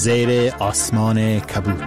زیر آسمان کبود.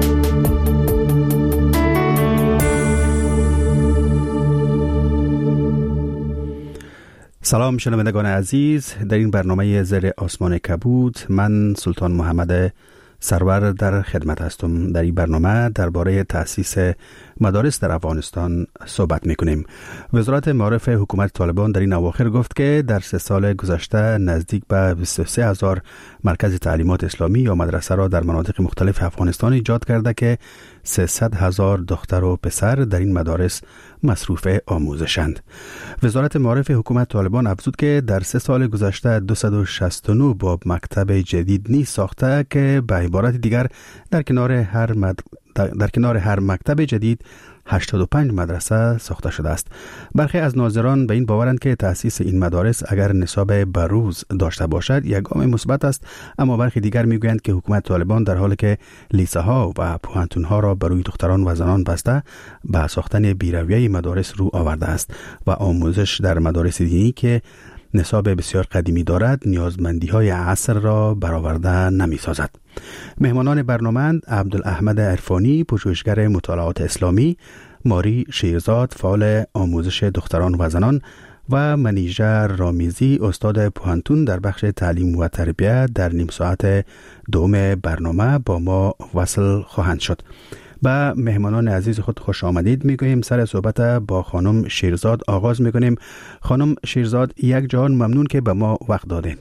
سلام شنوندگان عزیز، در این برنامه زیر آسمان کبود من سلطان محمد سرور در خدمت هستم. در این برنامه درباره تأسیس مدارس در افغانستان صحبت میکنیم. وزارت معارف حکومت طالبان در این اواخر گفت که در 3 سال گذشته نزدیک به 23,000 مرکز تعلیمات اسلامی یا مدرسه را در مناطق مختلف افغانستان ایجاد کرده که 300,000 دختر و پسر در این مدارس مصروف آموزشند. وزارت معارف حکومت طالبان افزود که در 3 سال گذشته 269 باب مکتب جدید نیز ساخته که به عبارت دیگر در کنار هر مکتب جدید 85 مدرسه ساخته شده است. برخی از ناظران به این باورند که تأسیس این مدارس اگر نصاب بروز داشته باشد یک گام مثبت است، اما برخی دیگر میگویند که حکومت طالبان در حالی که لیسه ها و پوهنتون ها را برای دختران و زنان بسته به ساختن بیرویه مدارس رو آورده است و آموزش در مدارس دینی که نصاب بسیار قدیمی دارد نیازمندی های عصر را برآورده نمی سازد. مهمانان برنامه عبدالاحمد عرفانی، پژوهشگر مطالعات اسلامی، ماری شیرزاد، فعال آموزش دختران و زنان و منیژه رامیزی، استاد پوهنتون در بخش تعلیم و تربیت در نیم ساعت دوم برنامه با ما وصل خواهند شد. با مهمانان عزیز خود خوش آمدید میگوییم. سر صحبت با خانم شیرزاد آغاز میکنیم. خانم شیرزاد، یک جهان ممنون که به ما وقت دادین.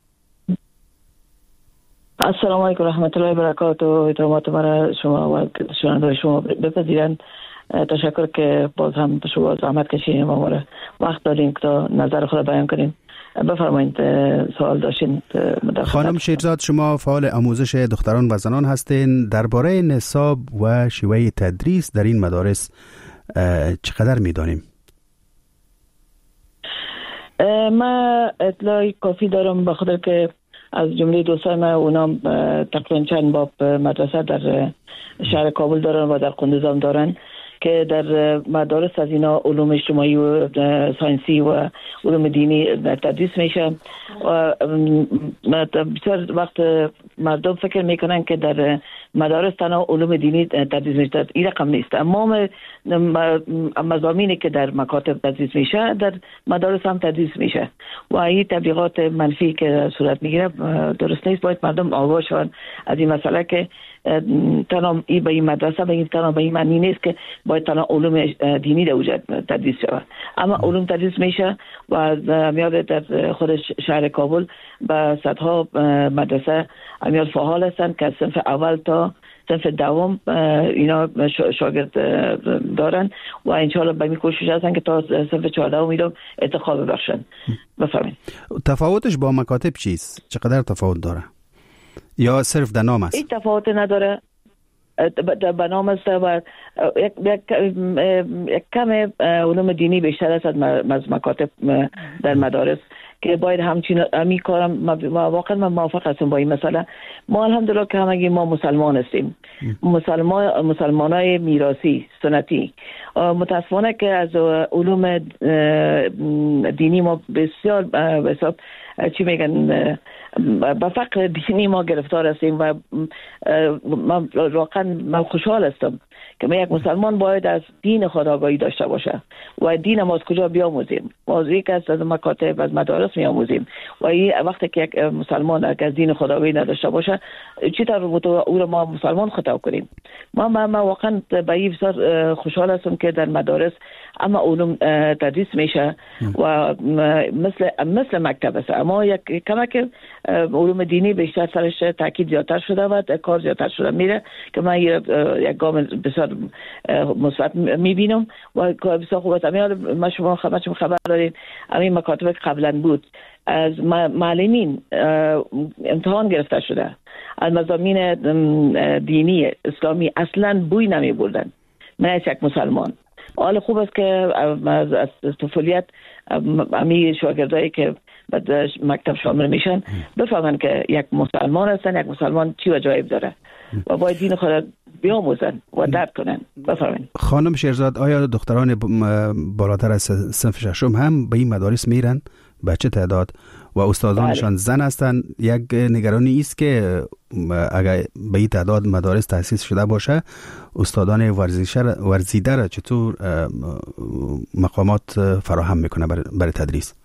السلام علیکم رحمت الله و برکاته. احترامات برای شما و شنوندگان شما بپذیرند. تشکر که باز هم شما زحمت کشیدین و ما وقت دادین که تا نظر خود بیان کنیم. بفرمایید سوال داشتین. خانم شیرزاد، شما فعال آموزش دختران و زنان هستین. درباره نصاب و شیوه تدریس در این مدارس چقدر میدانیم؟ ما اطلاع کافی دارم، به خاطر که از جمله دوستان ما اونام تقریبا چند باب مدرسه در شهر کابل دارن و در قندوز هم دارن که در مدارس از اینا علوم اجتماعی و ساینسی و علوم دینی تدریس میشه. و بسیار وقت مردم فکر میکنن که در مدارس تنها علوم دینی تدریس میشه. این رقم نیست. اما مضامینی که در مکاتب تدریس میشه در مدارس هم تدریس میشه و این تبلیغات منفی که صورت میگیره درست نیست. باید مردم آگاه شوند از این مسئله که تنها به این مدرسه به این معنی نیست که باید تنها علوم دینی در اوجه تدریس شود، اما علوم تدریس میشه و میاد در خود شهر کابل به صدها مدرسه میاد فعال هستن که صنف اول تا صنف دوم اینا شاگرد دارن و انشاءالله به این کوشش هستن که تا صنف 14 میرم انتخاب بخشن. بفرمایید. تفاوتش با مکاتب چیست؟ چقدر تفاوت داره؟ یا صرف در نام است؟ این تفاوت نداره، به نام است و یک کم علوم دینی بیشتر است از مکاتب در مدارس که باید همچین همی کارم. واقعا من موافق هستم با این مسئله. ما الحمدلله که همگی ما مسلمان هستیم، مسلمانای میراثی سنتی. متاسفانه که از علوم دینی ما بسیار حساب چی میگن با فقر دینی ما گرفتار هستیم و من خوشحال هستم که ما یک مسلمان باید از دین خود آگاهی داشته باشه و دین ما از کجا بیاموزیم. موضوعی که از مکاتب از مدارس میاموزیم و این وقتی که یک مسلمان از دین خود آگاهی نداشته باشه چطور او رو ما مسلمان خطاب کنیم؟ ما واقعا به این بسیار خوشحال هستم که در مدارس اما علوم تدریس میشه و مثل مکتب است، اما یک کمک علوم دینی بیشتر سرش تاکید زیادتر شده و کار زیادتر شده میره که من یک گام بسیار مثبت میبینم و بسیار خوب است. ما شما خبر دارین همین مکاتب قبلا بود از معلمین امتحان گرفته شده از مضامین دینی اسلامی اصلا بوی نمی بردن. من یک مسلمان حال خوب است که از طفولیت امی شاگردایی که بعد مکتب شامل میشن بفهمن که یک مسلمان هستن، یک مسلمان چی وجایب داره و باید دین خود بیاموزن و درک کنن. بفرمایید. خانم شیرزاد، آیا دختران بالاتر از صنف ششم هم به این مدارس میرن به چه تعداد و استادانشان زن هستند. یک نگرانی است که اگر به این تعداد مدارس تأسیس شده باشه استادان ورزیده را چطور مقامات فراهم میکنه برای تدریس؟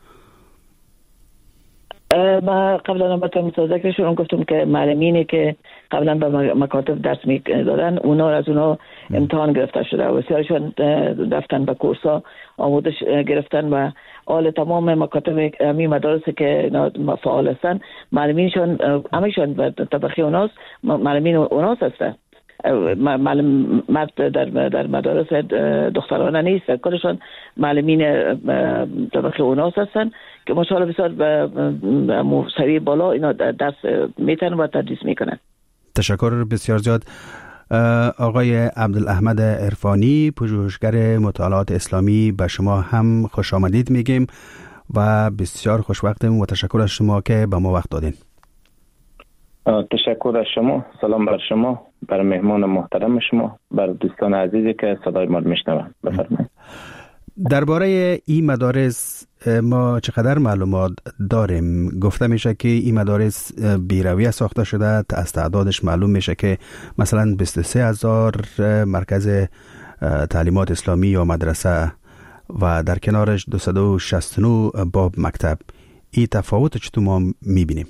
ما قبلا هم ذکرشون گفتم که معلمینی که قبلا به مکاتب درس میدادن اونا از اونا امتحان گرفته شده و بسیارشون رفتن به کورس‌ها آموزش گرفتن و حال تمام مکاتب همی مدارس که فعال هستن معلمینشون همشون به طبقه اوناست، معلمین اوناست هستن. معلم مرد در مدارس دخترانه نیست، کلشون معلمین طبقه اوناس هستن که ماشاءالله بسیار به سری بالا اینا درس میتن و تدریس میکنن. تشکر بسیار زیاد. آقای عبدالاحمد عرفانی، پژوهشگر مطالعات اسلامی، به شما هم خوش آمدید میگیم و بسیار خوشوقتیم و تشکر از شما که به ما وقت دادین. تشکر از شما، سلام بر شما، بر مهمان محترم شما، بر دوستان عزیزی که صدای ما رو میشنوند. بفرمایید. درباره این مدارس ما چقدر معلومات داریم؟ گفته میشه که این مدارس بیرویه ساخته شده، از تعدادش معلوم میشه که مثلا 23,000 مرکز تعلیمات اسلامی یا مدرسه و در کنارش 269 باب مکتب. این تفاوت چطور ما میبینیم؟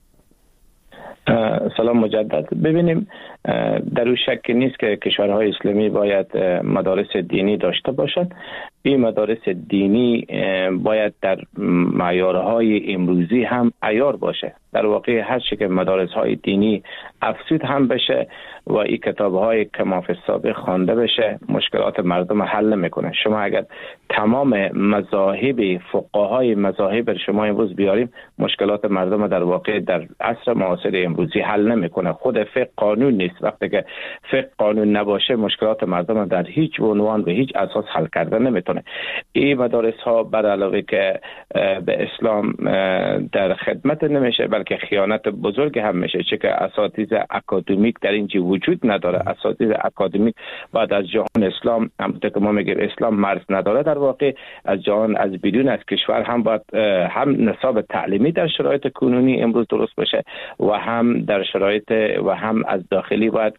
سلام مجدد. ببینیم در او شک نیست که کشورهای اسلامی باید مدارس دینی داشته باشند. این مدارس دینی باید در معیارهای امروزی هم عیار باشه. در واقع هر چه که مدارس های دینی افزود هم بشه و این کتاب های کماف السابق خوانده بشه، مشکلات مردم حل نمیکنه. شما اگر تمام مذاهب فقهای مذاهب شما امروز بیاریم، مشکلات مردم در واقع در عصر معاصر امروزی حل نمیکنه. خود فقه قانون نیست. وقتی که فقه قانون نباشه، مشکلات مردم در هیچ عنوان و هیچ اساس حل کرده نمیتونه. این مدارس ها بر علاوه که به اسلام در خدمت نمیشه، بلکه خیانت بزرگ هم میشه، چه که اساتید اکادمیک در اینجا وجود نداره. اساتید اکادمیک بعد از جهان اسلام، همونطور که ما میگیم اسلام مرز نداره، در واقع از جهان از بیرون از کشور هم باید هم نصاب تعلیمی در شرایط کنونی امروز درست بشه و هم در شرایط و هم از داخلی باید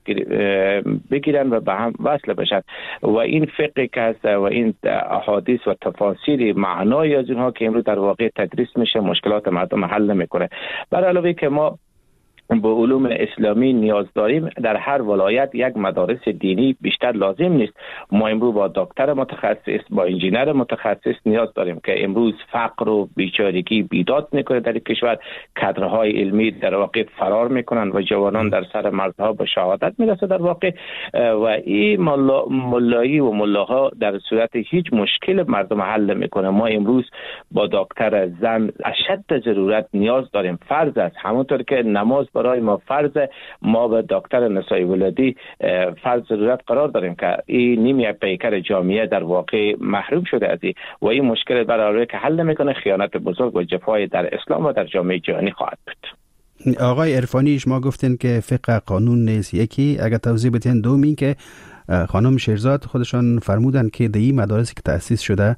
بگیرن و به هم وصل بشن. و این فقه که هست و این احادیث و تفاسیر معنای از اینها که امروز در واقع تدریس میشه، مشکلات مردم حل نمیکنه. بر علاوه که ما با علوم اسلامی نیاز داریم، در هر ولایت یک مدارس دینی بیشتر لازم نیست. ما امروز با دکتر متخصص، با انجینر متخصص نیاز داریم که امروز فقر و بیچارگی بیداد میکنه در کشور. کادرهای علمی در واقع فرار میکنن و جوانان در سر مرزها به شهادت میرسه در واقع. و این ملایی و ملاها در صورت هیچ مشکل مردم حل میکنه. ما امروز با دکتر زن اشد ضرورت نیاز داریم. فرض است، همونطور که نماز برای ما فرض، ما به دکتر نسای ولادی فرض ضرورت قرار داریم که این نیمه پیکر جامعه در واقع محروم شده از این و این مشکل برای که حل نمیکنه، خیانت بزرگ و جفای در اسلام و در جامعه جهانی خواهد بود. آقای عرفانی، شما گفتین که فقه قانون نیست. یکی اگر توضیح بدین. دومی که خانم شیرزاد خودشان فرمودن که در این مدارسی که تأسیس شده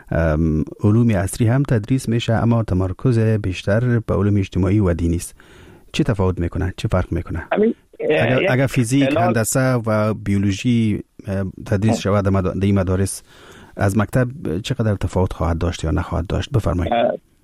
علوم عصری هم تدریس میشه، اما تمرکز بیشتر به علوم اجتماعی و دینی است. چه تفاوت میکنه؟ چه فرق میکنه؟ اگر فیزیک، هندسه و بیولوژی تدریس شود در این مدارس، از مکتب چقدر تفاوت خواهد داشت یا نخواهد داشت؟ بفرمایید.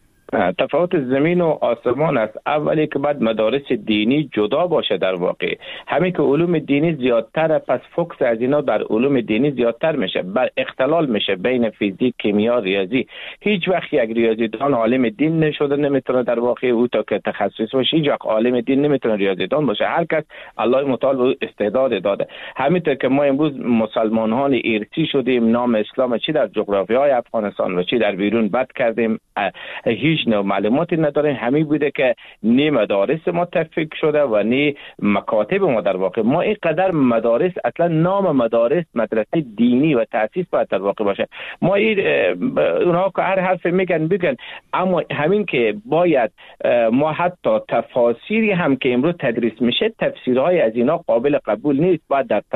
تفاوت زمین و آسمان است. اولی که بعد مدارس دینی جدا باشه در واقع. همین که علوم دینی زیادتر، پس فوکس از اینا بر علوم دینی زیادتر میشه، بر اختلال میشه بین فیزیک، کیمیا، ریاضی. هیچ وقت یک ریاضیدان عالم دین نشده نمیتونه در واقع او تا که تخصص باشه. هیچ وقت عالم دین نمیتونه ریاضیدان باشه. هر کس الله متعال به استعداد داده. همینطور که ما امروز مسلمانان ارثی شدیم، نام اسلام چی در جغرافیای افغانستان و چی در بیرون بد کردیم، هیچ نوع معلوماتی نداریم. همین بوده که نی مدارس ما تفکیک شده و نی مکاتب ما در واقع. ما اینقدر مدارس، اصلا نام مدارس مدرسه دینی و تأسیس باید در واقع باشه. ما اونها که هر حرف میگن بگن، اما همین که باید ما حتی تفاسیری هم که امروز تدریس میشه، تفسیرهای از اینا قابل قبول نیست. باید در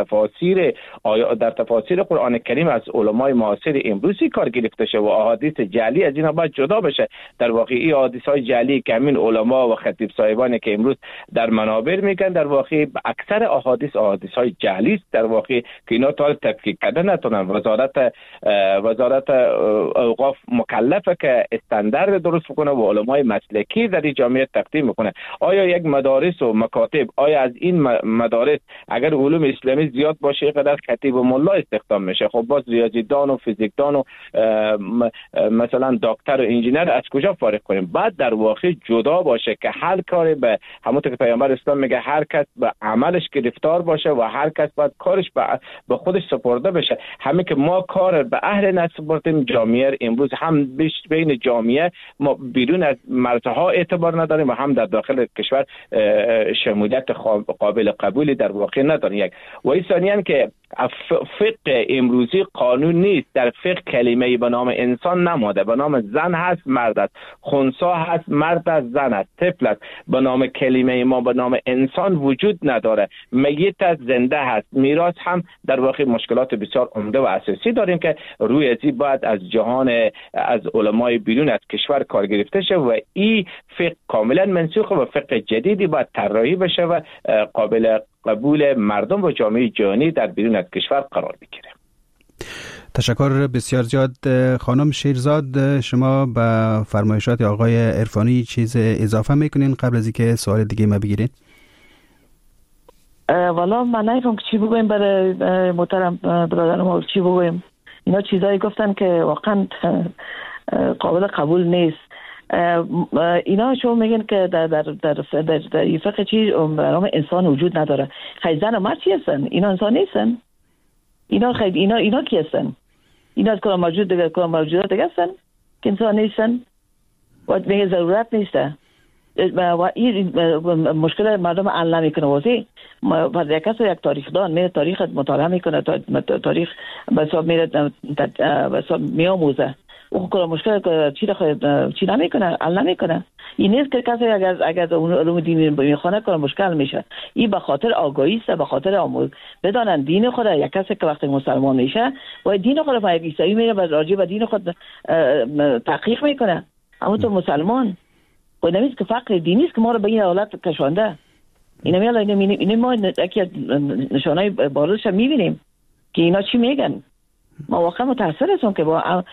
تفاسیر قرآن کریم از علمای معاصر امروزی کار گرفته شه و احادیث جعلی از اینا باید جدا بشه. در در واقع این حادثه‌های جعلی که همین علما و خطیب صاحبانی که امروز در منابر میگن در واقع اکثر احادیث‌های جعلی است در واقع که اینا تا تفکیک کردن نتونن. وزارت اوقاف مکلفه که استاندارد درست کنه و علمای مسلکی در این جامعه تقدیم میکنه. آیا یک مدارس و مکاتب، آیا از این مدارس اگر علوم اسلامی زیاد باشه اینقدر خطیب و ملا استخدام میشه؟ خب باز ریاضیدان و فیزیکدان و مثلا دکتر و انجینر از کجا فارغ کنیم؟ بعد در واقع جدا باشه که هر کاری به همونطور که پیامبر اسلام میگه هر کس به عملش گرفتار باشه و هر کس باید کارش به خودش سپرده بشه. همین که ما کار به اهل نسپردیم، جامعه امروز هم بین جامعه ما بیرون از مرزها اعتبار نداریم و هم در داخل کشور شمولیت قابل قبولی در واقع نداریم. یک و ثانیاً که فقه امروزی قانون نیست. در فقه کلمه به نام انسان نماده، به نام زن هست مرد است، خنثی هست مرد است زن است، طفل است. به نام کلمه ما به نام انسان وجود نداره. میت است زنده هست. میراث هم در واقع مشکلات بسیار عمده و اساسی داریم که روی ازی باید از جهان از علمای بیرون از کشور کار گرفته شه و این فقه کاملا منسوخه و فقه جدیدی باید طراحی بشه و قابل قبول مردم و جامعه جهانی در بیرون از کشور قرار بگیره. تشکر بسیار زیاد. خانم شیرزاد، شما به فرمایشات آقای عرفانی چیز اضافه میکنین قبل از اینکه سوال دیگه ما بگیرین؟ والا من نمی‌فهمم چی بگویم برای محترم برادر ما، چی بگویم. اینا چیزایی گفتن که واقعا قابل قبول نیست. اینا شما میگن که در این فقه چی برام انسان وجود نداره. خیلی زن و مرد چی هستن؟ اینا انسان نیستن. اینا کی هستن؟ اینا از کدام موجود دیگه کدام موجودات دیگه هستن که انسان نیستن و دیگه ضرورت نیسته. و این مشکل مردم حل نمیکنه. واسه فرض یک کس یک تاریخ دان میره تاریخ مطالعه میکنه، تاریخ به حساب میآموزه. او کلا مشکل چی نمیکنه، حل نمیکنه. این نیست که کسی اگر علوم دینی میخونه کنه مشکل میشه. این به خاطر آگاهی است، به خاطر آموز بدانن دین خود. یک کسی که وقتی مسلمان میشه و دین خود به عیسایی میره و راجع به دین خود تحقیق میکنه. اما تو مسلمان و نمیست که فقر دینی است که ما رو به این حالت کشانده. اینا ما یکی نشانهای بارزش میبینیم که اینا چی میگن. ما واقعا متأثر هستم که با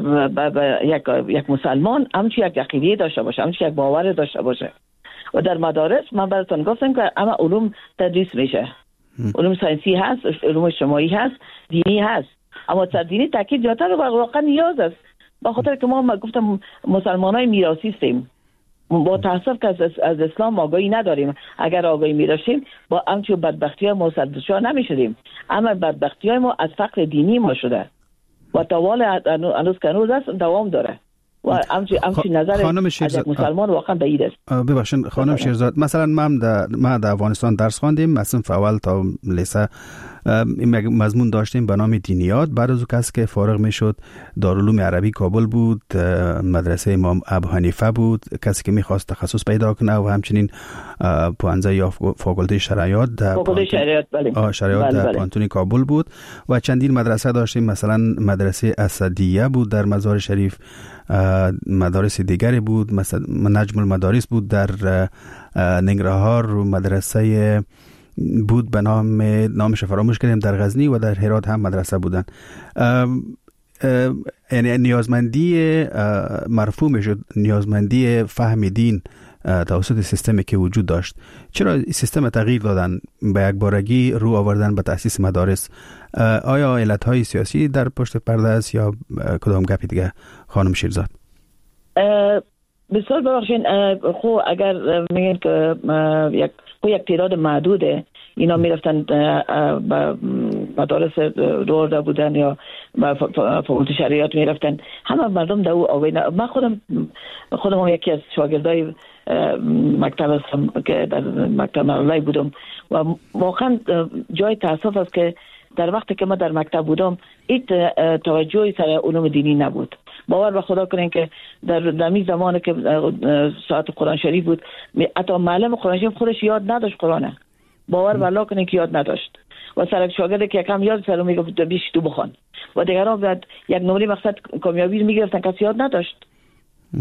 یک مسلمان همچی یک عقیده داشته باشه، همچی یک باور داشته باشه. و در مدارس من براتون گفتم که اما علوم تدریس میشه. علوم ساینسی هست، علوم اجتماعی هست، دینی هست. اما دینی تاکید زیادتر واقعا نیاز است. با خاطر که ما گفتم مسلمانای میراثی هستیم. با تاسف که از اسلام آگاهی نداریم. اگر آگاهی می‌داشتیم با همچون بدبختی‌ها ما سرشار نمی‌شدیم. اما بدبختی‌های ما از فقر دینی ما شده و طوال هنوز که هنوز است دوام داره و همچین نظر از یک مسلمان واقعا بعید است. ببخشید خانم شیرزاد، مثلا ما در افغانستان درس خواندیم، مثلا اول تا لیسه مضمون داشتیم به نام دینیات. بعد از کسی که فارغ میشد دارالعلوم عربی کابل بود، مدرسه امام ابو حنیفه بود. کسی که میخواست تخصص پیدا کنه و همچنین پوانزه یا فاکولته شریعت در پانتون کابل بود و چندین مدرسه داشتیم. مثلا مدرسه اسدیه بود در مزار شریف، مدارس دیگری بود، مثلا نجم المدارس بود در ننگرهار، و مدرسه بود به نامش فراموش کردیم در غزنی، و در هرات هم مدرسه بودن. یعنی نیازمندی مرفوع شد، نیازمندی فهم دین توسط سیستمی که وجود داشت. چرا این سیستم تغییر دادن، به یک بارگی رو آوردن به تأسیس مدارس؟ آیا علتهای سیاسی در پشت پرده است یا کدام گپی دیگه خانم شیرزاد؟ بسیار ببخشید، خب اگر میگن که یک تعداد محدوده اینا میرفتن به مدارس دورده بودن یا به فاکولته شریعت میرفتن، همه مردم در او آگاهی من خودم یکی از شاگردای مکتب هستم که در مکتب ملالای بودم و واقعا جای تاسف است که در وقتی که ما در مکتب بودم این توجهی سر علوم دینی نبود. باور به خدا کنین که در این زمانی که ساعت قرآن شریف بود حتی معلم قرآن شریف خودش یاد نداشت قرآنه. باور بالله کنین که یاد نداشت و سرک شاگرده که کم یاد سر میگفت بیش تو بخوان و دیگران بعد یک نمره مقصد کامیابی میگرفتن کسی یاد نداشت.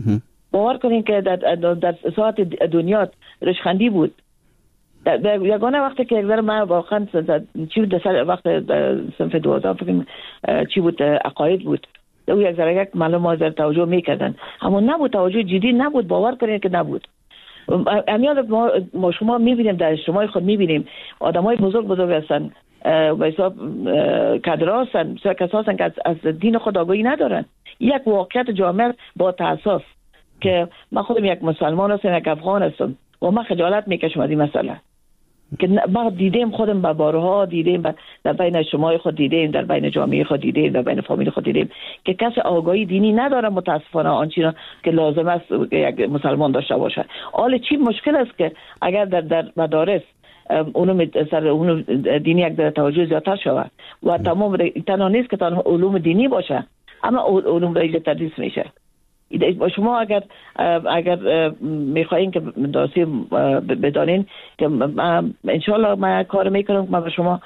باور کنین که در ساعت دنیا رشخندی بود. در یگانه وقتی که اگر من واقعا چی بود در وقت صنف 12 فکر چی بود عقاید بود، او یک ذره معلوم ما در توجه میکردن، اما نبود توجه جدی نبود. باور کنین که نبود. امیال ما شما میبینیم در اجتماع خود میبینیم آدمای بزرگ هستن و حساب کادر هستن، کسا هستن که از دین خود آگاهی ندارن. یک واقعیت جامعه با تاسف که من خودم یک مسلمان هستم، یک افغان هستم و من خجالت میکشم از این مسئله که ما دیدیم خودم به بارها دیدیم در بین اجتماع خود دیدیم، در بین جامعه خود دیدیم، در بین فامیل خود دیدیم که کسی آگاهی دینی نداره متاسفانه آنچه که لازم است یک مسلمان داشته باشه. حالا چی مشکل است که اگر در مدارس علوم دینی یک در توجه زیادتر شود و تمام تنها نیست که تنها علوم دینی باشه، اما علوم را تدریس میشه. شما اگر میخواین که درسی بدانین که انشالله من کار میکنم که من به شما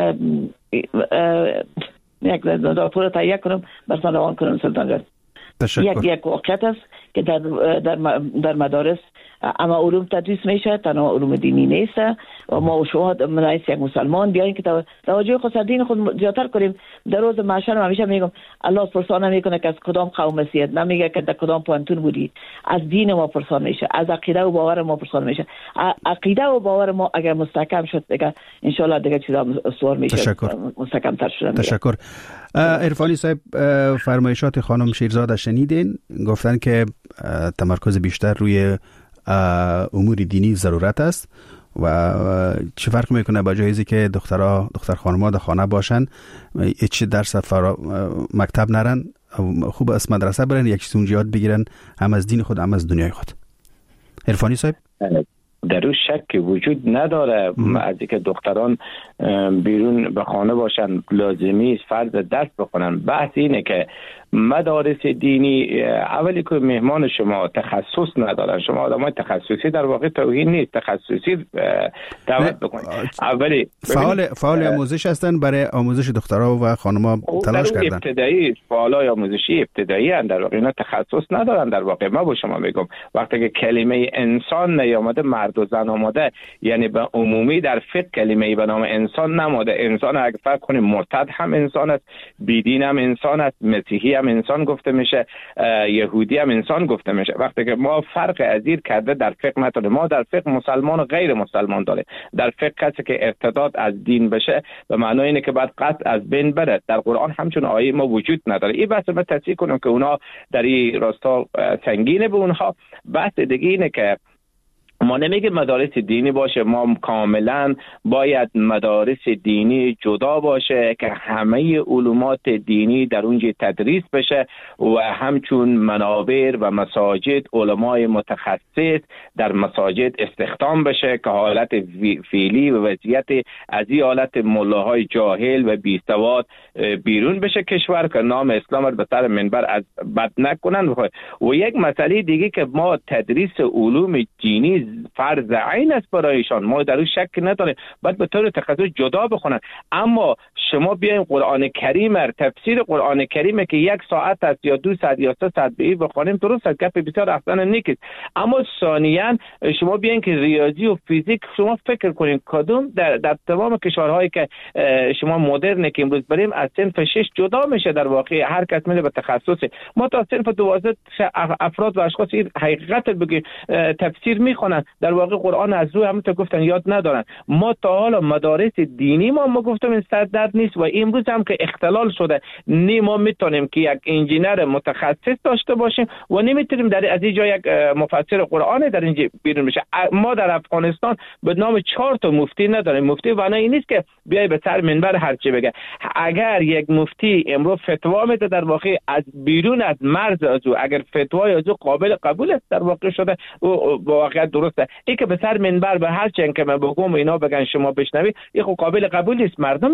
یک راپور تهیه کنم براتون روان کنم. سلطان جان یک واقعیت است که در مدارس اما علوم تدریس میشه، تنها علوم دینی نیست و ما شما منایس یک مسلمان بیاین که توجه خود دین خود زیادتر کنیم. در روز محشر همیشه میگم الله پرسان نمیکنه که از کدام قوم هستید، نمیگه که در کدام پانتون بودی، از دین ما پرسان میشه، از عقیده و باور ما پرسان میشه. عقیده و باور ما اگر مستحکم شد دیگه ان شاء الله دیگه چیزا استوار میشه، مستحکم تر شدن. تشکر. عرفانی صاحب، فرمایشات خانم شیرزاده شنیدین، گفتن که تمرکز بیشتر روی امور دینی ضرورت است و چه فرق میکنه با جایزی که دختر خانم‌ها در خانه باشن، هیچ درس مکتب نرن، خوب از مدرسه برن، یک چیز اونجا یاد بگیرن، هم از دین خود هم از دنیای خود. عرفانی صاحب، در اون شک وجود نداره از اینکه دختران بیرون به خانه باشن لازمی است فرض درس بخونن. بحث اینه که مدارس دینی اولی که مهمان شما تخصص ندارن، شما آدمای تخصصی در واقع توهین نیست، تخصصی دعوت بکنید. اولی فعال آموزش هستن، برای آموزش دخترها و خانم‌ها تلاش کردن. ابتدایی فعالای آموزشی ابتدایی ان، در واقع اینا تخصص ندارن. در واقع ما با شما میگم وقتی که کلمه انسان نیامده، مرد و زن آمده، یعنی به عمومی در فقه کلمه‌ای به نام انسان نماده. انسان اگه فرق کنیم مرتد هم انسان است، بیدین هم انسان است، مسیحی هم انسان گفته میشه، یهودی هم انسان گفته میشه. وقتی که ما فرق ازیر کرده در فقه نداره. ما در فقه مسلمان و غیر مسلمان داره. در فقه کسی که ارتداد از دین بشه به معنای اینه که بعد قطع از بین بره. در قرآن همچون آیه ما وجود نداره. این بحث ما تصحیح کنیم که اونا در این راستا سنگینه به اونها. بحث دیگه اینه که ما نمیگه مدارس دینی باشه، ما کاملا باید مدارس دینی جدا باشه که همه علومات دینی در اونجا تدریس بشه و همچون منابر و مساجد علمای متخصص در مساجد استخدام بشه که حالت فعلی و وضعیت از این حالت ملاهای جاهل و بیسواد بیرون بشه کشور که نام اسلام رو به سر منبر از بد نکنن. و یک مسئله دیگه که ما تدریس علوم دینی فرض عین است برایشان، ما در اون شک نداریم، باید به طور تخصص جدا بخونن. اما شما بیاین قرآن کریم تفسیر قرآن کریم که 1 ساعت است یا 2 ساعت یا 3 ساعت به بخونیم، درست است، گپ بسیار احسن نیست. اما ثانیاً شما بیاین که ریاضی و فیزیک شما فکر کنین کدوم در تمام کشورهایی که شما مدرن که امروز بریم از صنف 6 جدا میشه. در واقع هر کس میره به تخصص. ما تا صنف 12 افراد و اشخاص این حقیقت بگیم تفسیر میخونن، در واقع قرآن از روی همون تا گفتن یاد ندارن. ما تا حالا مدارس دینی ما گفتم این سر درد نیست و امروز هم که اختلال شده، نه ما میتونیم که یک انجینر متخصص داشته باشیم و نمیتونیم در از اینجا یک مفسر قرآن در اینجا بیرون بشه. ما در افغانستان به نام 4 تا مفتی نداریم. مفتی معنی این نیست که بیای به سر منبر هر چی بگه. اگر یک مفتی امروز فتوا میده در واقع از بیرون از مرز از او، اگر فتوای از او قابل قبول است در واقع شده و واقعا درسته. این که به سر منبر به هر چند که من بگم اینا بگن شما بشنوید، این خب قابل قبول نیست. مردم میای قضا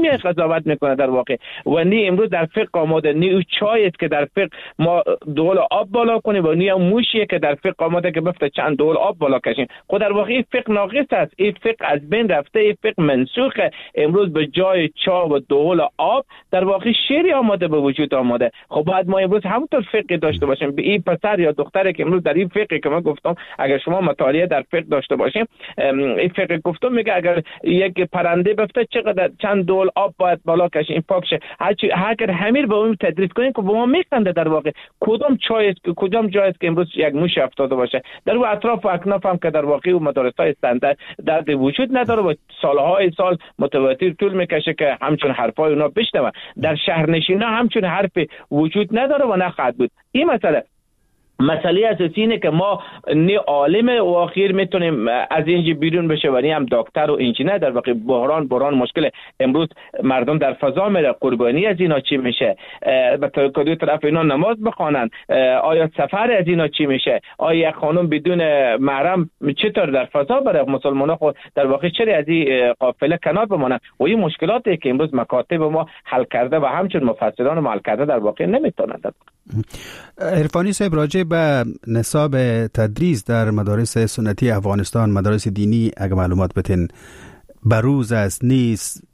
قضاوت میکنه در واقع. و نی امروز در فقه آماده، نی او چای است که در فقه ما دول آب بالا کنیم و نی او موشیه که در فقه آماده که بفته چند دول آب بالا کشیم. خود در واقع این فقه ناقص است، این فقه از بین رفته، این فقه منسوخه. امروز به جای چا و دول آب در واقع شیری آماده به وجود آمده. خب باید ما امروز همونطور فقه داشته باشیم. به این پسر یا دختری که امروز در این فقه که من گفتم، اگر شما مطالعه در فقه داشته باشیم، این فقه گفتم میگه اگر یک پرنده بفته چقدر چند دول آب باید بالا کشه این پاک شه. اگر همین به اون تدریس کنیم که به ما میخنده در واقع کدام چای است که کدام جای است که امروز یک موش افتاده باشه. در اون اطراف و اکناف هم که در واقع اون مدارس‌های استاندارد درد وجود نداره و سالهای سال متواتر طول میکشه که همچون حرفای اونا بشنوه. در شهرنشینا همچون حرف وجود نداره و نخواهد بود. این مسئله اساسی اینه که ما نه عالم و آخر میتونیم از اینجا بیرون بشه و نه هم دکتر و انجینر. در واقع بحران مشکل امروز مردم در فضا میره، قربانی از اینا چی میشه؟ به کدوم طرف اینا نماز بخوانن؟ آیا سفر از اینا چی میشه؟ آیا یک خانم بدون محرم چطور در فضا بره؟ مسلمان‌ها خود در واقع چرا از این قافله کنار بمونن؟ و این مشکلاتی که امروز مکاتب ما حل کرده و همچنین مفسران ما حل کرده در واقع نمیتونن. عرفانی صاحب، راجع به نصاب تدریس در مدارس سنتی افغانستان، مدارس دینی، اگه معلومات بتین بروز است نیست،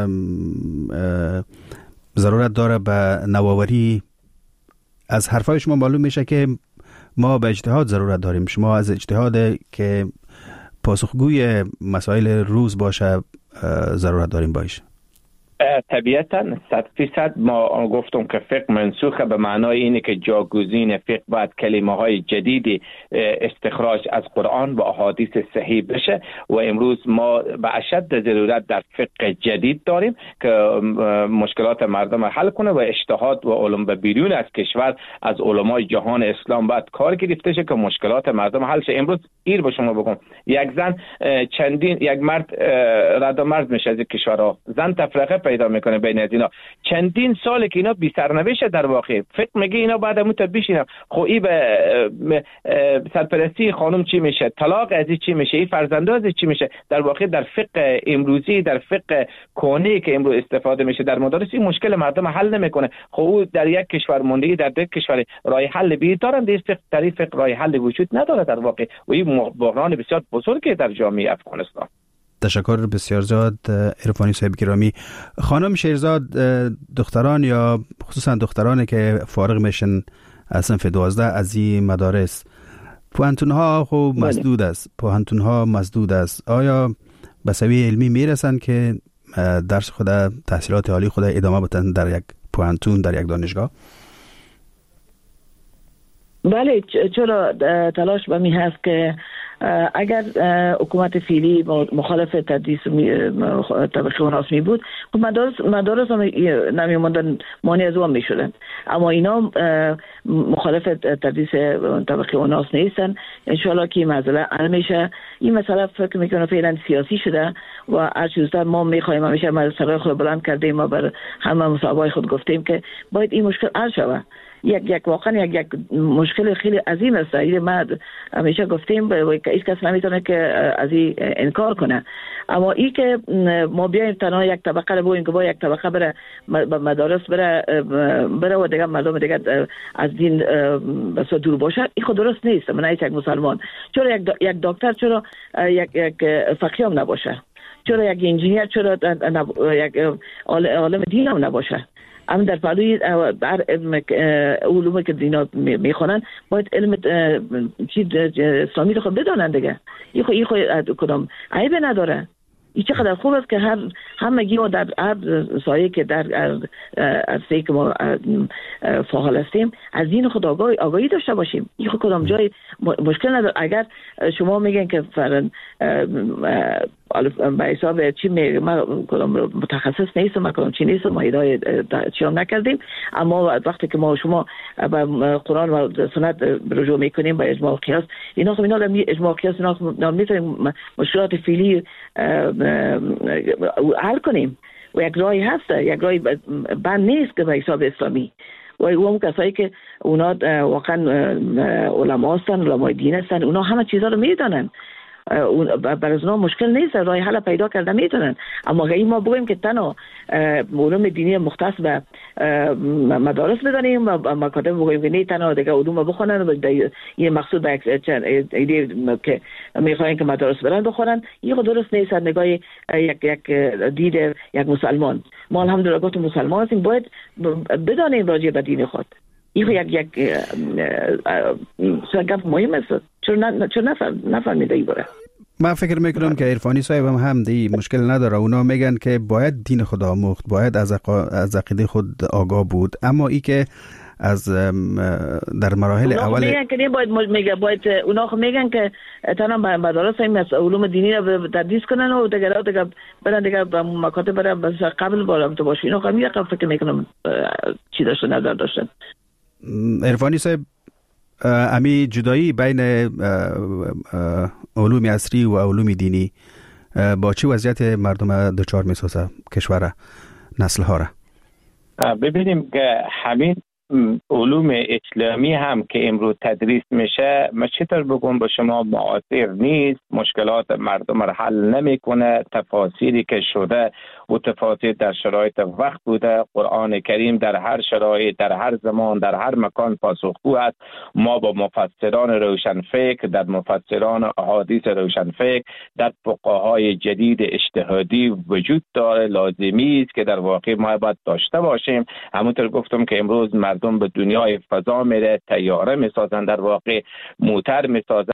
ضرورت داره به نوآوری؟ از حرفای شما معلوم میشه که ما به اجتهاد ضرورت داریم. شما از اجتهاد که پاسخگوی مسائل روز باشه ضرورت داریم باشه. طبیعتاً 100% ما گفتم که فقه منسوخه به معنای اینه که جاگزین فقه باید کلمه های جدیدی استخراج از قرآن و احادیث صحیح بشه و امروز ما به اشد ضرورت در فقه جدید داریم که مشکلات مردم را حل کنه و اجتهاد و علم به بیرون از کشور از علمای جهان اسلام باید کار گرفته شه که مشکلات مردم حل شه. امروز ایر به شما بگم یک زن یک مرد رد و مرد میشه از کشورها، زن تفرقه پیدا میکنه بین از اینا. چندین ساله که اینا بی سرنوشت در واقع. فقه میگه اینا بعد متى بشینم. خب این به سرپرستی خانم چی میشه؟ طلاق از چی میشه؟ این فرزنداز چی میشه؟ در واقع در فقه امروزی، در فقه کهنه که امروز استفاده میشه در مدارس، این مشکل مردم حل نمیکنه. خب او در یک کشور مونده، در یک کشور راه حل بی دارن، در این فقه راه حل وجود نداره در واقع و این بحران بسیار بزرگی در جامعه افغانستان. تشکر بسیار زیاد عرفانی صاحب گرامی. خانم شیرزاد، دختران یا خصوصا دخترانی که فارغ میشن از صنف 12 از این مدارس، پوهنتون‌ها خوب مسدود است. آیا به سویه علمی میرسن که درس خود، تحصیلات عالی خود ادامه بدن در یک پوهنتون، در یک دانشگاه؟ بله، چرا تلاش به می هست که اگر حکومت فعلی مخالف تدریس طبقه اوناس می بود، مدارس هم نمی موندن، مانع از اون می شدن. اما اینا مخالف تدریس طبقه اوناس نیستن. انشالله که این مسئله حل میشه. این مسئله فکر میکنم فعلا سیاسی شده و هر چیزتر ما میخوایم همیشه مسئله خود بلند کردیم و بر همه مصاحبه‌های خود گفتیم که باید این مشکل حل شود. یک واقعا یک مشکل خیلی عظیم است. ما همیشه گفتیم هیچ کس نمیتونه که از این انکار کنه. اما این که ما بیایم تنها یک طبقه رو بگوییم که با یک طبقه بره مدارس بره و دیگه مردم دیگه از دین بس دور باشه، این خود درست نیست. من یک مسلمان چرا یک دکتر، چرا یک فقیه هم نباشه، چرا یک انجینیر، چرا یک عالم دین هم نباشه؟ اما در پلوی علومی که دینا میخوانن باید علم اسلامی رو خود بدانن دیگه. این خود کدام عیب نداره. این چقدر خوب است که همگی ما در هر سایه که در عرصه‌ای که ما فعال هستیم از دین خود آگاهی داشته باشیم. این خود کدام جای مشکل نداره. اگر شما میگن که به حساب چی من کدام متخصص نیستم، من کدام چی نیستم، ما هدایت چی هم نکردیم، اما وقتی که ما شما به قرآن و سنت رجوع میکنیم به اجماع و قیاس، اینا خب اینا اجماع و قیاس اینا میتونیم مشکلات فعلی حل کنیم و یک راهی هست، یک راهی بند نیست که به حساب اسلامی. و اون کسایی که اونا واقعا علما هستن، علمای دین هستن، اونا همه چیزا رو میدونن برای اونا مشکل نیست، راه حل پیدا کرده میتونن. اما اگه ما بگوییم که تنها علوم دینی مختص به مدارس بدانیم و مکاتب بگوییم که نه تنها دیگه علوم بخونن و این مقصود به ایده که میخواین که مدارس برن بخونن، این درست نیست. نگاه یک دید یک مسلمان، ما الحمدلله گفتم مسلمان هستیم، باید بدانیم راجع به دین خود. این یک گپ مهم است. چون نفهمیده ای باره. من فکر میکنم که عرفانی صاحب هم دی مشکل نداره. اونا میگن که باید دین خود آموخت، باید از عقیده خود آگاه بود، اما ای که از در مراحل اول میگن که باید اونا میگن که تنها مدارس این علوم دینی رو تدریس کنن و دیگه برن دیگه مکاتب برن بس قبل بارم تو باشه. اینا خیلی فکر میکنم چی داشتن نظر داشتن. عرفانی صاحب، امی جدایی بین علوم عصری و علوم دینی با چه وضعیت مردم دچار میسازه کشور نسل ها را؟ ببینیم که همین علوم اسلامی هم که امروز تدریس میشه، من چطور بگم به شما معاصر نیست، مشکلات مردم را حل نمیکنه، تفاسیری که شده و تفاسیر در شرایط وقت بوده. قرآن کریم در هر شرایط، در هر زمان، در هر مکان پاسخگو است. ما با مفسران روشنفکر، در مفسران احادیث روشنفکر، در فقهای جدید اجتهادی وجود داره، لازمی است که در واقع ما باید داشته باشیم. همونطور گفتم که امروز مردم به دنیای فضا میره، طیاره میسازن، در واقع موتر میسازن.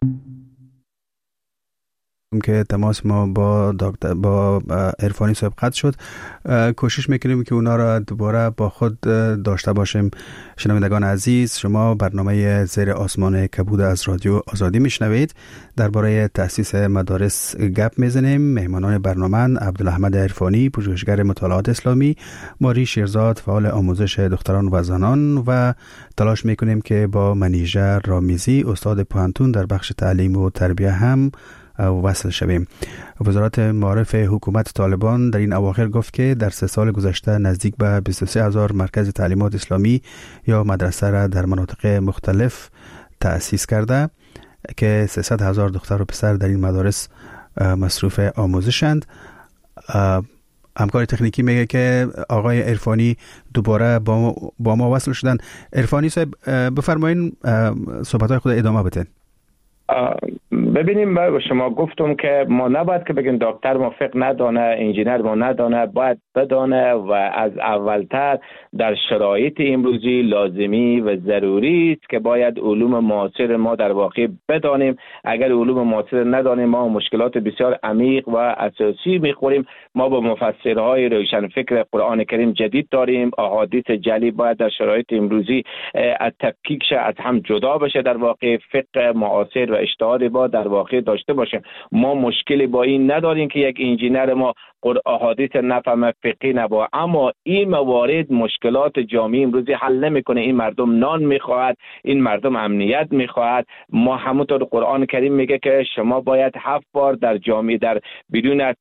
که تماس ما با عرفانی صاحب قطع شد. کوشش میکنیم که اونا را دوباره با خود داشته باشیم. شنوندگان عزیز، شما برنامه زیر آسمان کبود از رادیو آزادی میشنوید. درباره تأسیس مدارس گپ میزنیم. مهمانان برنامه عبدالاحمد عرفانی، پژوهشگر مطالعات اسلامی، ماری شیرزاد، فعال آموزش دختران و زنان، و تلاش میکنیم که با منیژه رامیزی، استاد پوهنتون در بخش تعلیم و تربیه هم وصل شویم. وزارت معارف حکومت طالبان در این اواخر گفت که در 3 سال گذشته نزدیک به 23,000 مرکز تعلیمات اسلامی یا مدرسه را در مناطق مختلف تأسیس کرده که 300,000 دختر و پسر در این مدارس مصروف آموزشند. همکار تکنیکی میگه که آقای عرفانی دوباره با ما وصل شدن. عرفانی صاحب، بفرمایید صحبت‌های خود ادامه بدین. ببینیم، من به شما گفتم که ما نباید که بگیم دکتر ما فقه ندانه، انجینر ما ندانه، باید بدانه و از اولتر در شرایط امروزی لازمی و ضروری است که باید علوم معاصر ما در واقع بدانیم. اگر علوم معاصر ندانیم ما مشکلات بسیار عمیق و اساسی میخوریم. ما با مفسرهای روشنفکر قرآن کریم جدید داریم. احادیث جلی باید در شرایط امروزی از تفکیک شه، از هم جدا بشه. در واقع فقه معاصر و اجتهاد با در واقع داشته باشیم. ما مشکلی با این نداریم که یک انجینر ما احادیث نفهمه، فقهی نبا، اما این موارد مشکلات جامعه امروزی حل نمیکنه. این مردم نان میخواهد، این مردم امنیت میخواهد. ما همونطور قرآن کریم میگه که شما باید 7 بار در جامعه در بدون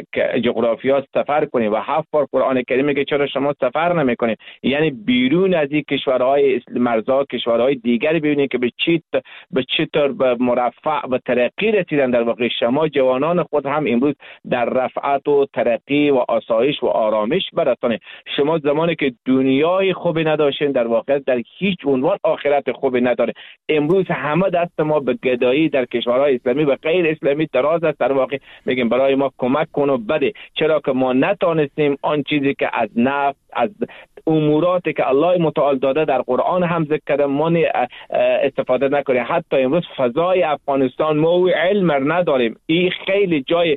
جغرافیا سفر کنید و 7 بار قرآن کریم میگه چرا شما سفر نمیکنید، یعنی بیرون از این کشورهای مرزا کشورهای دیگری ببینید که به چطور به مرفع و ترقی رسیدن. در واقع شما جوانان خود هم امروز در رفعت و ترقی و آسایش و آرامش برسانید. شما زمانی که دنیای خوبی نداشتین در واقع در هیچ عنوان آخرت خوبی نداره. امروز همه دست ما به گدایی در کشورهای اسلامی و غیر اسلامی دراز است. در واقع میگیم برای ما کمک کن و بده، چرا که ما نتونستیم آن چیزی که از نفس، از اموراتی که الله متعال داده در قرآن هم ذکر کرده ما استفاده نکنیم. حتی امروز فضای افغانستان ما علم نداریم. این خیلی جای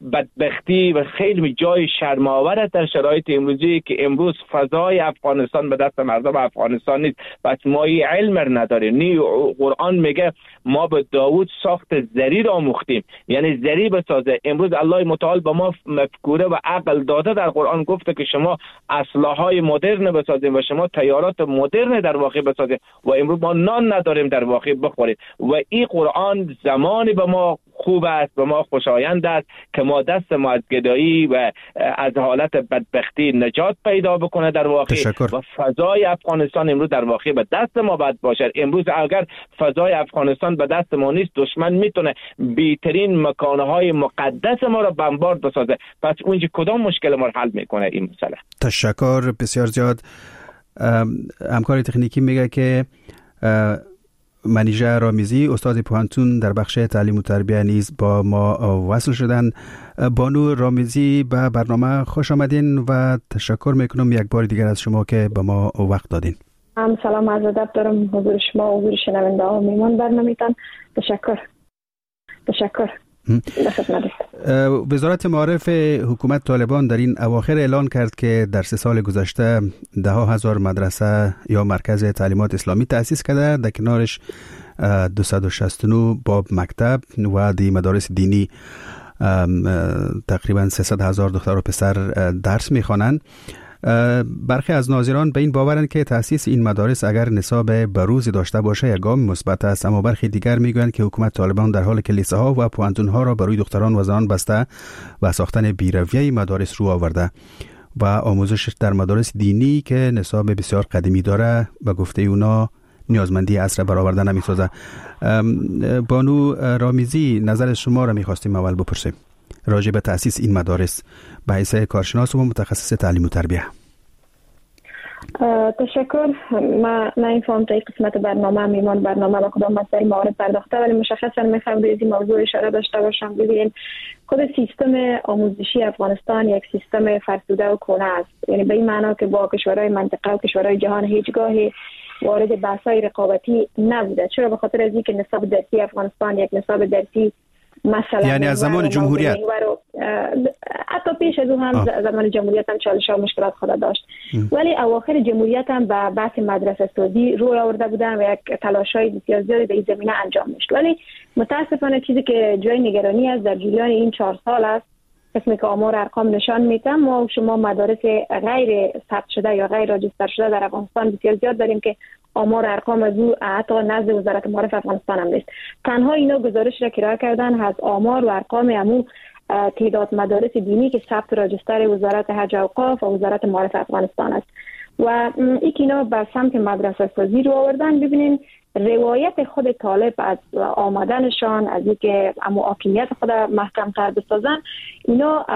بدبختی و خیلی جای شرم‌آور در شرایط امروزی که امروز فضای افغانستان به دست مردم افغانستان نیست. پس ما این علم نداریم. قرآن میگه ما به داوود ساخت زری را آموختیم، یعنی زری بسازه. امروز الله متعال به ما مفکوره و عقل داده. در قرآن گفته که شما اسلحه‌های مدرن بسازید و شما تیارات مدرن در واقع بسازید و امروز ما نان نداریم در واقع بخورید. و این قرآن زمانی به ما خوب است و ما خوشایند است که ما دست ما از گدایی و از حالت بدبختی نجات پیدا بکنه در واقع. و فضای افغانستان امروز در واقع به دست ما باید باشه. امروز اگر فضای افغانستان به دست ما نیست، دشمن میتونه بیترین مکانهای مقدس ما را بمبارد بسازه. پس اونجا کدام مشکل ما رو حل میکنه این مسئله؟ تشکر بسیار زیاد. همکار تکنیکی میگه که منیژه رامیزی استاد پوهنتون در بخش تعلیم و تربیت نیز با ما وصل شدن. بانو رامیزی به برنامه خوش آمدین و تشکر میکنم یک بار دیگر از شما که به ما وقت دادین. سلام عرض ادب دارم حضور شما و حضور شنونده ها میمان برنامه‌تان. تشکر. وزارت معارف حکومت طالبان در این اواخر اعلان کرد که در 3 سال گذشته 10,000 مدرسه یا مرکز تعلیمات اسلامی تأسیس کرده، در کنارش 269 باب مکتب و دی مدارس دینی تقریبا 300,000 دختر و پسر درس میخوانند. برخی از ناظران به این باورند که تأسیس این مدارس اگر نصاب بروزی داشته باشه یک گام مثبت است، اما برخی دیگر میگویند که حکومت طالبان در حال که لیسه ها و پوهنتون ها را برای دختران و زنان بسته و ساختن بیرویه مدارس رو آورده و آموزش در مدارس دینی که نصاب بسیار قدیمی داره به گفته اونا نیازمندی عصر برآورده نمی‌سازه. بانو رامیزی، نظر شما را می‌خواستیم اول بپرسیم راجع به تأسیس این مدارس به حیث کارشناس و متخصص تعلیم و تربیت. تشکر. من نمی‌فهمم تا این قسمت برنامه میمان برنامه با کدام مسائل معارف پرداخته، ولی مشخصا می‌خوام به این موضوع اشاره داشته باشم. ببینید خود سیستم آموزشی افغانستان یک سیستم فرسوده و کهنه است، یعنی به این معنا که با کشورهای منطقه و کشورهای جهان هیچگاهی وارد بحث‌های رقابتی نبوده. چرا؟ به خاطر از اینکه نصاب درسی افغانستان یک نصاب درسی مثلا یعنی از زمان جمهوریت، حتی پیش از اون هم زمان جمهوریت هم چالش و مشکلات خود داشت، ولی اواخر جمهوریت هم به بحث مدرسه سازی روی آورده بودن و یک تلاش‌های بسیار زیادی در این زمینه انجام میشد. ولی متاسفانه چیزی که جای نگرانی است در جریان این 4 سال است، قسمی که آمار ارقام نشان میده ما شما مدارس غیر ثبت شده یا غیر راجستر شده در افغانستان بسیار زیاد داریم که آمار ارقام از او حتی نزد وزارت معارف افغانستان هم نیست. تنها اینا گزارش را کرایه کردن از آمار و ارقام امو تعداد مدارس دینی که ثبت راجستر وزارت حج و اوقاف و وزارت معارف افغانستان است و این که اینا به سمت مدرسه سازی رو آوردن. ببینین روایت خود طالب از آمدنشان، از اینکه حاکمیت خود محکم تر بسازن، اینا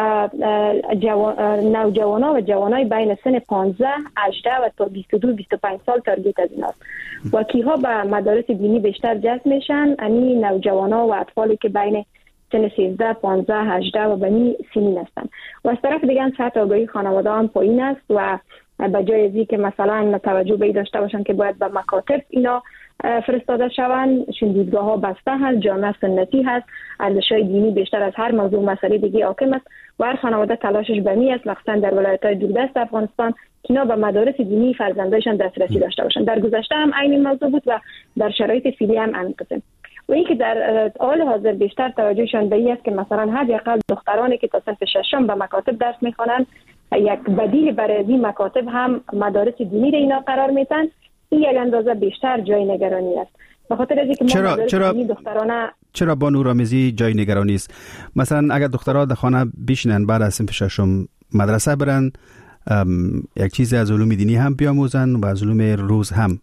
نوجوانا و جوانای بین سن 15 18 و تا 22 25 سال تارگت از ایناست و کیها به مدارس دینی بیشتر جذب میشن؟ یعنی نوجوانا و اطفالی که بین سن 13 15 18 و بنی سنین هستن. و از طرف دیگه سطح آگاهی خانواده هم پایین است و به جای از اینکه مثلا توجه به این داشته باشن که باید به مکاتب اینا فرستاده شوند، چون دیدگاه ها بسته هست، جامعه سنتی هست، ارزش‌های دینی بیشتر از هر موضوع مسئله دیگه حاکم است و هر خانواده تلاشش به می است مخصوصا در ولایت‌های دوردست افغانستان که اینا به مدارس دینی فرزندایشان دسترسی داشته باشند. در گذشته هم این موضوع بود و در شرایط فعلی هم همین قسم. و اینکه در حال حاضر بیشتر توجهشان به این است که مثلا حداقل دخترانی که تا صنف ششم به مکاتب درس می‌خوانند یک بدیل برای این مکاتب هم مدارس دینی را اینا قرار میدن. این یک اندازه بیشتر جای نگرانی است. به خاطر اینکه ما مدارس دینی دخترانه چرا بانو رامیزی جای نگرانی است؟ مثلا اگر دخترها در خانه بشینن بعد از صنف ششم مدرسه برن، یک چیزی از علوم دینی هم بیاموزن و از علوم روز هم،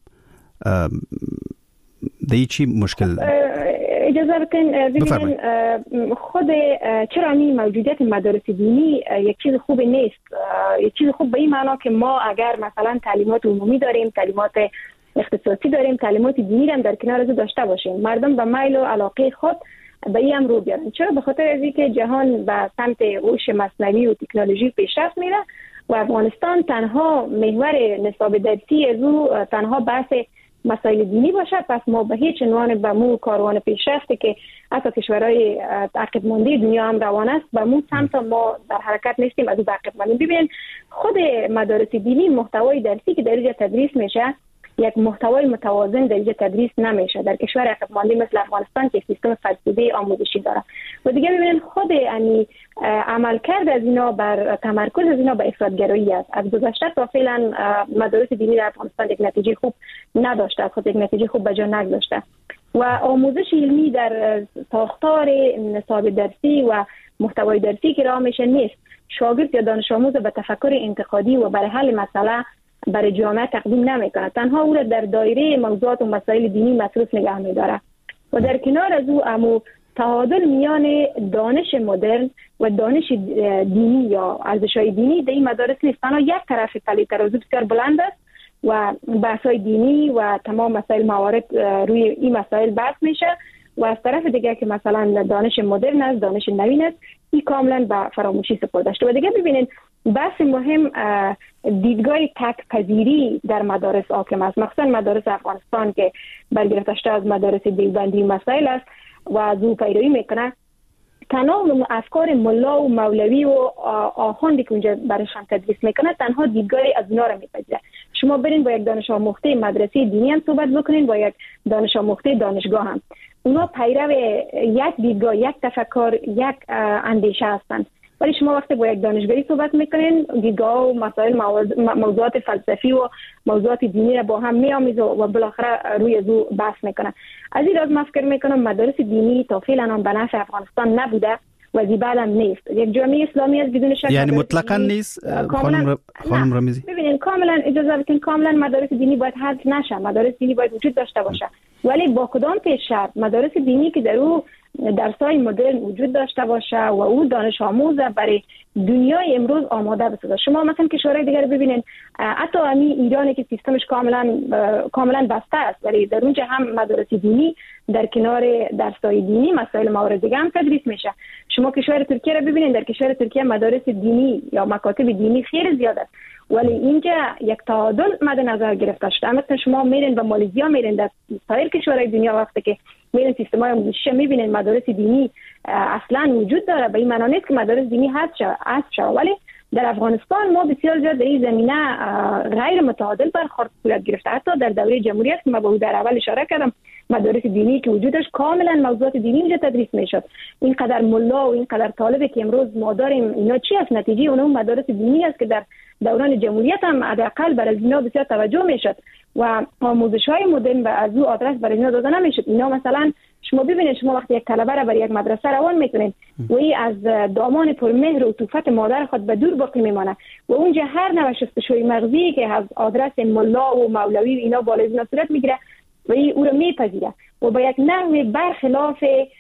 دیگه چی مشکل؟ اجازه بکنید خود چرا این موجودیت مدارس دینی یک چیز خوب نیست. یک چیز خوب به این معنا که ما اگر مثلا تعلیمات عمومی داریم، تعلیمات اختصاصی داریم، تعلیمات دینی هم در کنار از داشته باشیم، مردم به میل و علاقه خود به این هم رو بیارن. چرا؟ به خاطر از اینکه جهان به سمت هوش مصنوعی و تکنولوژی پیشرفت میره و افغانستان تنها محور نصاب درسی از او تنها بحث مسائل دینی باشد. پس ما به هیچ عنوان به مو کاروان پیشرفته که حتی کشورهای عقب مانده دنیا هم روان است به مو سمت ما در حرکت نیستیم، از او عقب ماندیم. ببین خود مدارس دینی محتوای درسی که در اینجا تدریس میشه یک محتوای متوازن در اینجا تدریس نمیشه در کشور عقب مانده مثل افغانستان که سیستم فرسوده آموزشی داره. و دیگه ببینید خود عملکرد از اینا بر تمرکز از اینا به افراط‌گرایی است. از گذشته تا فعلا مدارس دینی در افغانستان یک نتیجه خوب نداشته، خود یک نتیجه خوب به جا نگذاشته. و آموزش علمی در ساختار نصاب درسی و محتوای درسی که راه میشه نیست. شاگرد یا دانش آموز به تفکر انتقادی و برای حل مسئله برای جامعه تقدیم نمیکنه، تنها او را در دایره موضوعات و مسائل دینی مصروف نگه میداره و در کنار از او تعادل میان دانش مدرن و دانش دینی یا ارزش‌های دینی در این مدارس نیست. تنها یک طرف پله ترازو بسیار بلند است و بحث‌های دینی و تمام مسائل موارد روی این مسائل بحث میشه و از طرف دیگه که مثلا دانش مدرن است، دانش نوین است، این کاملا به فراموشی سپرده شده. و دیگه ببینید بحث مهم دیدگاه تک پذیری در مدارس حاکم است، مخصوصا مدارس افغانستان که برگرفته شده از مدارس دیوبندی مسائل است و از او پیروی میکنه. تنها افکار ملا و مولوی و آخوندی که اونجا برایشان تدریس میکنه تنها دیدگاهی از اونا رو میپذیره. شما برین با یک دانش آموخته مدرسه دینی هم صحبت بکنین، با یک دانش آموخته دانشگاه هم، اونا پیرو یک دیدگاه، یک تفکر، یک اندیشه هستند. ولی شما وقتی با یک دانشگاهی صحبت میکنین، دیدگاه و مسائل موضوعات فلسفی و موضوعات دینی را با هم میآمیزه و بالاخره روی زو بحث میکنه. از این راز من فکر میکنم مدارس دینی تا فعلا هم به نفع افغانستان نبوده و زیبا هم نیست. یک جامعه اسلامی است بدون شک، یعنی مطلقاً نیست. خانم رمیزی ببینید کاملا اجازه بدین، کاملا مدارس دینی باید حذف نشه، مدارس دینی باید وجود داشته باشه، ولی با کدام پیش شرط؟ مدارس دینی که در او درس‌های مدرن وجود داشته باشه و او دانش آموز برای دنیای امروز آماده بسازه. شما مثلا کشورهای دیگر ببینید، حتی همین ایرانی که سیستمش کاملا بسته است، ولی در اونجا هم مدارس دینی در کنار درس‌های دینی مسائل موارد دیگه هم تدریس میشه. شما کشور ترکیه رو ببینید، در کشور ترکیه مدارس دینی یا مکاتب دینی خیلی زیاد است، ولی اینجا یک تعادل مد نظر گرفته شده. مثلا شما میرین به مالزیا، میرین در سایر کشورهای دنیا، وقتی که میرین سیستم‌های آموزشی میبینین مدارس دینی اصلا وجود داره. به این معنی نیست که مدارس دینی حذف شود، ولی در افغانستان ما بسیار زیاد در این زمینه غیر متعادل برخورد صورت گرفته. حتی در دوره جمهوریت که ما به در اول اشاره کردم، مدارس دینی که وجود داشت کاملا موضوعات دینی اونجا تدریس میشد. اینقدر ملا و اینقدر طالبی که امروز ما داریم، اینا چی است؟ نتیجه اون مدارس دینی است که در دوران جمهوریت هم حداقل برای اینا بسیار توجه میشد و آموزش‌های مدرن و از او آدرس برای اینا داده نمیشد. اینا مثلا شما ببینید، شما وقتی یک طلبه را برای یک مدرسه روان میکنین و این از دامان پرمهر و طوفت مادر خود به دور باقی میمانه و اونجا هر نوع شستشوی مغزی که از آدرس ملا و مولوی اینا بالای اینا صورت میگیره و این او را میپذیره و با یک نحو برخلاف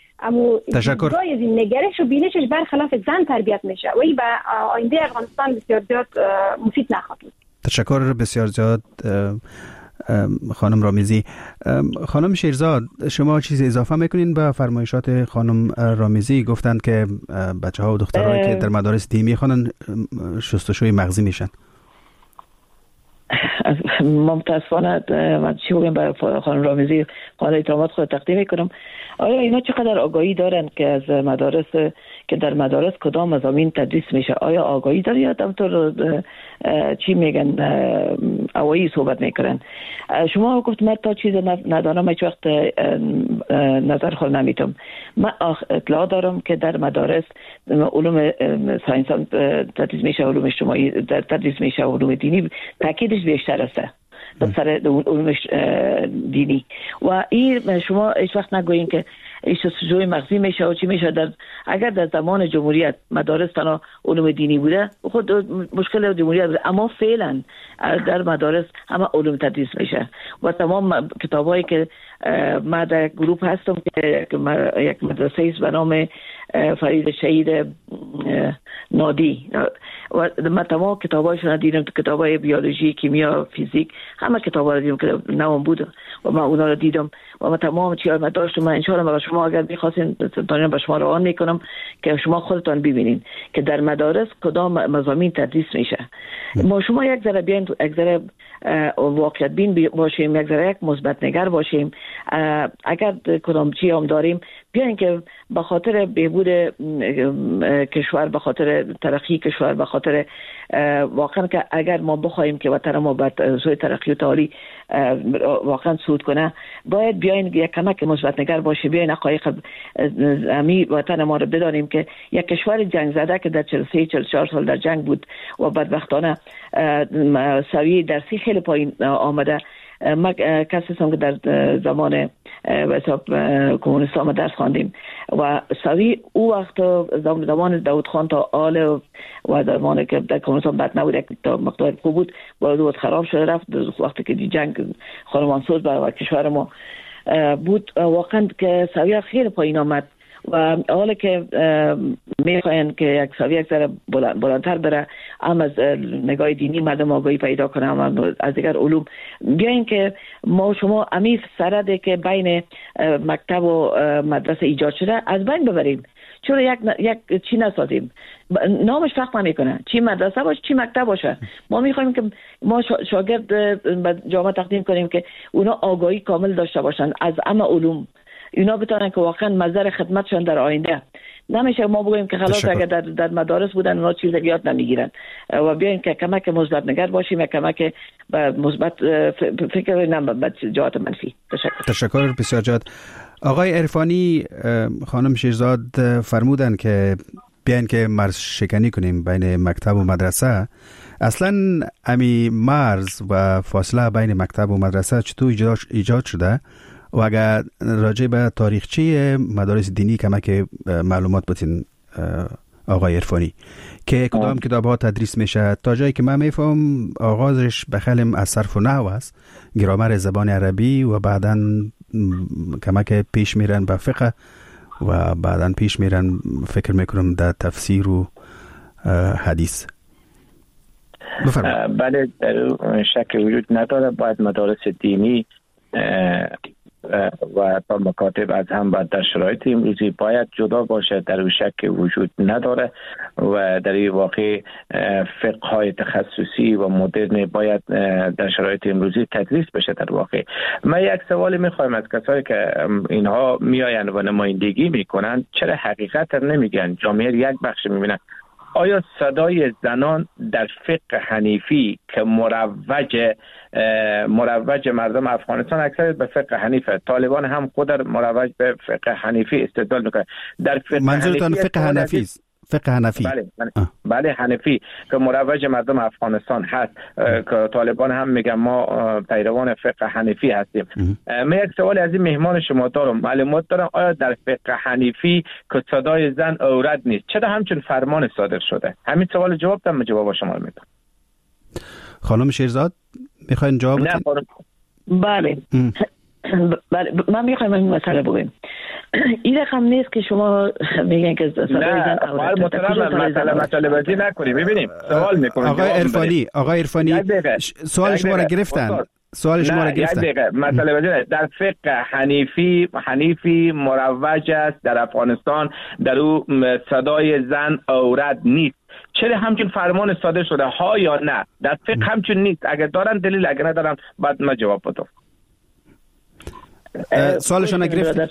دیدگاه از این نگرش و بینشش برخلاف زن تربیت میشه و این به آینده افغانستان بسیار زیاد مفید نخواهد بود. تشکر بسیار زیاد خانم رامیزی. خانم شیرزاد، شما چیزی اضافه میکنین به فرمایشات خانم رامیزی؟ گفتند که بچه‌ها و دخترانی که در مدارس دینی میخوانن شستشوی مغزی میشن. متاسفانه من چی بگم به خانم رامیزی، قابل احترامات خود تقدیم میکنم. آیا اینا چقدر آگاهی دارن که از مدارس که در مدارس کدام مضامین تدریس میشه؟ آیا آگاهی داره یا همطور چی میگن اوایی صحبت میکنن؟ شما گفت من تا چیز ندارم، هیچ وقت نظر خود نمیتونم. من اطلاع دارم که در مدارس علوم ساینس هم تدریس میشه، علوم اجتماعی تدریس میشه، علوم دینی تاکیدش بیشتر است در سر علوم دینی. و این شما هیچ وقت نگویین که شستشوی مغزی میشه و چی میشه. اگر در زمان جمهوریت مدارس تنها علوم دینی بوده، خود مشکل جمهوریت بوده، اما فعلا در مدارس همه علوم تدریس میشه و تمام کتابایی که ما در گروه هستم که یک مدرسه است به نام فرید شهید نادی و من تمام کتابایشون دیدم، کتابای بیولوژی، کیمیا، فیزیک، همه کتابا رو دیدم که نوام بود و من اونا رو دیدم و من تمام چیزا من داشتم. من ان شاء الله شما اگر بخواستین دارم به شما روان میکنم که شما خودتون ببینین که در مدارس کدام مضامین تدریس میشه. ما شما یک ذره بیاین، یک ذره واقعیت بین باشیم، یک ذره یک مثبت نگر باشیم. اگر کدام چی هم داریم بیاین که به خاطر بهبود کشور، به خاطر ترقی کشور، به خاطر واقعا که اگر ما بخوایم که وطن ما به سوی ترقی و تعالی واقعا صعود کنه، باید بیاین یک کمک مثبت نگر باشیم. بیاین حقایق امی وطن ما رو بدانیم که یک کشور جنگ زده که در 43-44 سال در جنگ بود و بدبختانه سویه درسی خیلی پایین آمده. من کسی هستم که در زمان حساب کمونیست ها درس خواندیم و سوی او وقت زمان داود خان تا آل و زمانی که در کمونیست ها بد نبود یک تا مقدار خوب بود باید خراب شده رفت وقتی که جنگ خانمانسوز برای کشور ما بود واقعا که سویه خیلی پایین آمد و حالا که میخواین که یک سویه یک ذره بلندتر بره هم از نگاه دینی مردم آگاهی پیدا کنه هم از دیگر علوم بیاین که ما شما امی سرده که بین مکتب و مدرسه ایجاد شده از بین ببریم. چرا یک چی نسازیم؟ نامش فرق نمیکنه چی مدرسه باشه چی مکتب باشه. ما میخوایم که ما شاگرد به جامعه تقدیم کنیم که اونا آگاهی کامل داشته باشن از همه علوم، اینا بتونن که واقعا مصدر خدمتشون در آینده. نمیشه ما بگوییم که خلاص اگر در مدارس بودن اونا چیز یاد نمیگیرن و بیاین که کمک مثبت نگر باشیم یا کمک مثبت فکر نه به جهات منفی. تشکر بسیار جاد. آقای عرفانی، خانم شیرزاد فرمودن که بیاین که مرز شکنی کنیم بین مکتب و مدرسه. اصلا امی مرز و فاصله بین مکتب و مدرسه چطور ایجاد شده و اگر راجع به تاریخچه مدارس دینی کمک معلومات بتین آقای عرفانی که کدام کتاب ها تدریس میشه؟ تا جایی که من میفهم آغازش به خیلی از صرف و نحو است، گرامر زبان عربی و بعداً کمک پیش میرن به فقه و بعداً پیش میرن فکر میکنم در تفسیر و حدیث. بله، در شک وجود نداره. باید مدارس دینی و تا مکاتب از هم در شرایط امروزی باید جدا باشه، در او شک وجود نداره و در این واقع فقه های تخصصی و مدرن باید در شرایط امروزی تدریس بشه. در واقع من یک سوالی میخوایم از کسایی که اینها میآیند و نمایندگی میکنن، چرا حقیقت نمیگن؟ جامعه یک بخش میبینن. آیا صدای زنان در فقه حنیفی که مروج مردم افغانستان اکثریت به فقه حنیفه، طالبان هم خود مروج به فقه حنیفی استدلال میکنه. در فقه منظورتان فقه حنفی است؟ فقه حنفی؟ بله حنفی که مروج مردم افغانستان هست که طالبان هم میگن ما پیروان فقه حنفی هستیم. من یک سوال از این مهمان شما دارم، معلومات دارم آیا در فقه حنیفی که صدای زن عورت نیست چرا همچون فرمان صادر شده؟ همین سوال جواب دادم، جواب شما رو میدم. خانم شیرزاد میخواین جواب بدین؟ بله من میخوایم این مسئله بگویم. این رقم نیست که شما میگن که صدای زن عورت. مسئله بازی نکنیم. ببینیم سوال میکنم. آقای عرفانی سوال شما را گرفتن. مسئله بازی در فقه حنیفی مروج است در افغانستان، در او صدای زن عورت نیست. چرا همچون فرمان صادر شده ها یا نه؟ در فقه همچون نیست. اگر دارن دلیل، اگر ندارن بعد ما جواب بدم. سوالشون نگرفتم.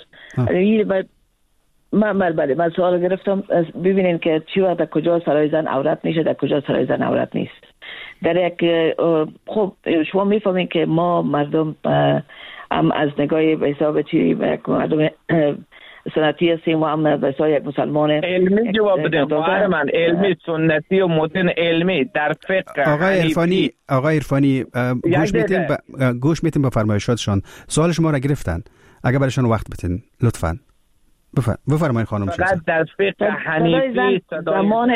من سوال گرفتم. ببینین که چی وقت در کجا صدای زن عورت میشه، در کجا صدای زن عورت نیست. در یک خب شما میفهمین که ما مردم هم از نگاه به حساب چی مردم سنتی هستیم و هم به حساب یک مسلمان علمی جواب بدیم. من علمی سنتی و مدرن علمی در فقه. آقای عرفانی گوش میتین به فرمایشاتشان. سوال شما را گرفتن، اگر برایشان وقت بتین لطفاً بفرمایید خانم شیرزاد. در فقه حنیفی زمان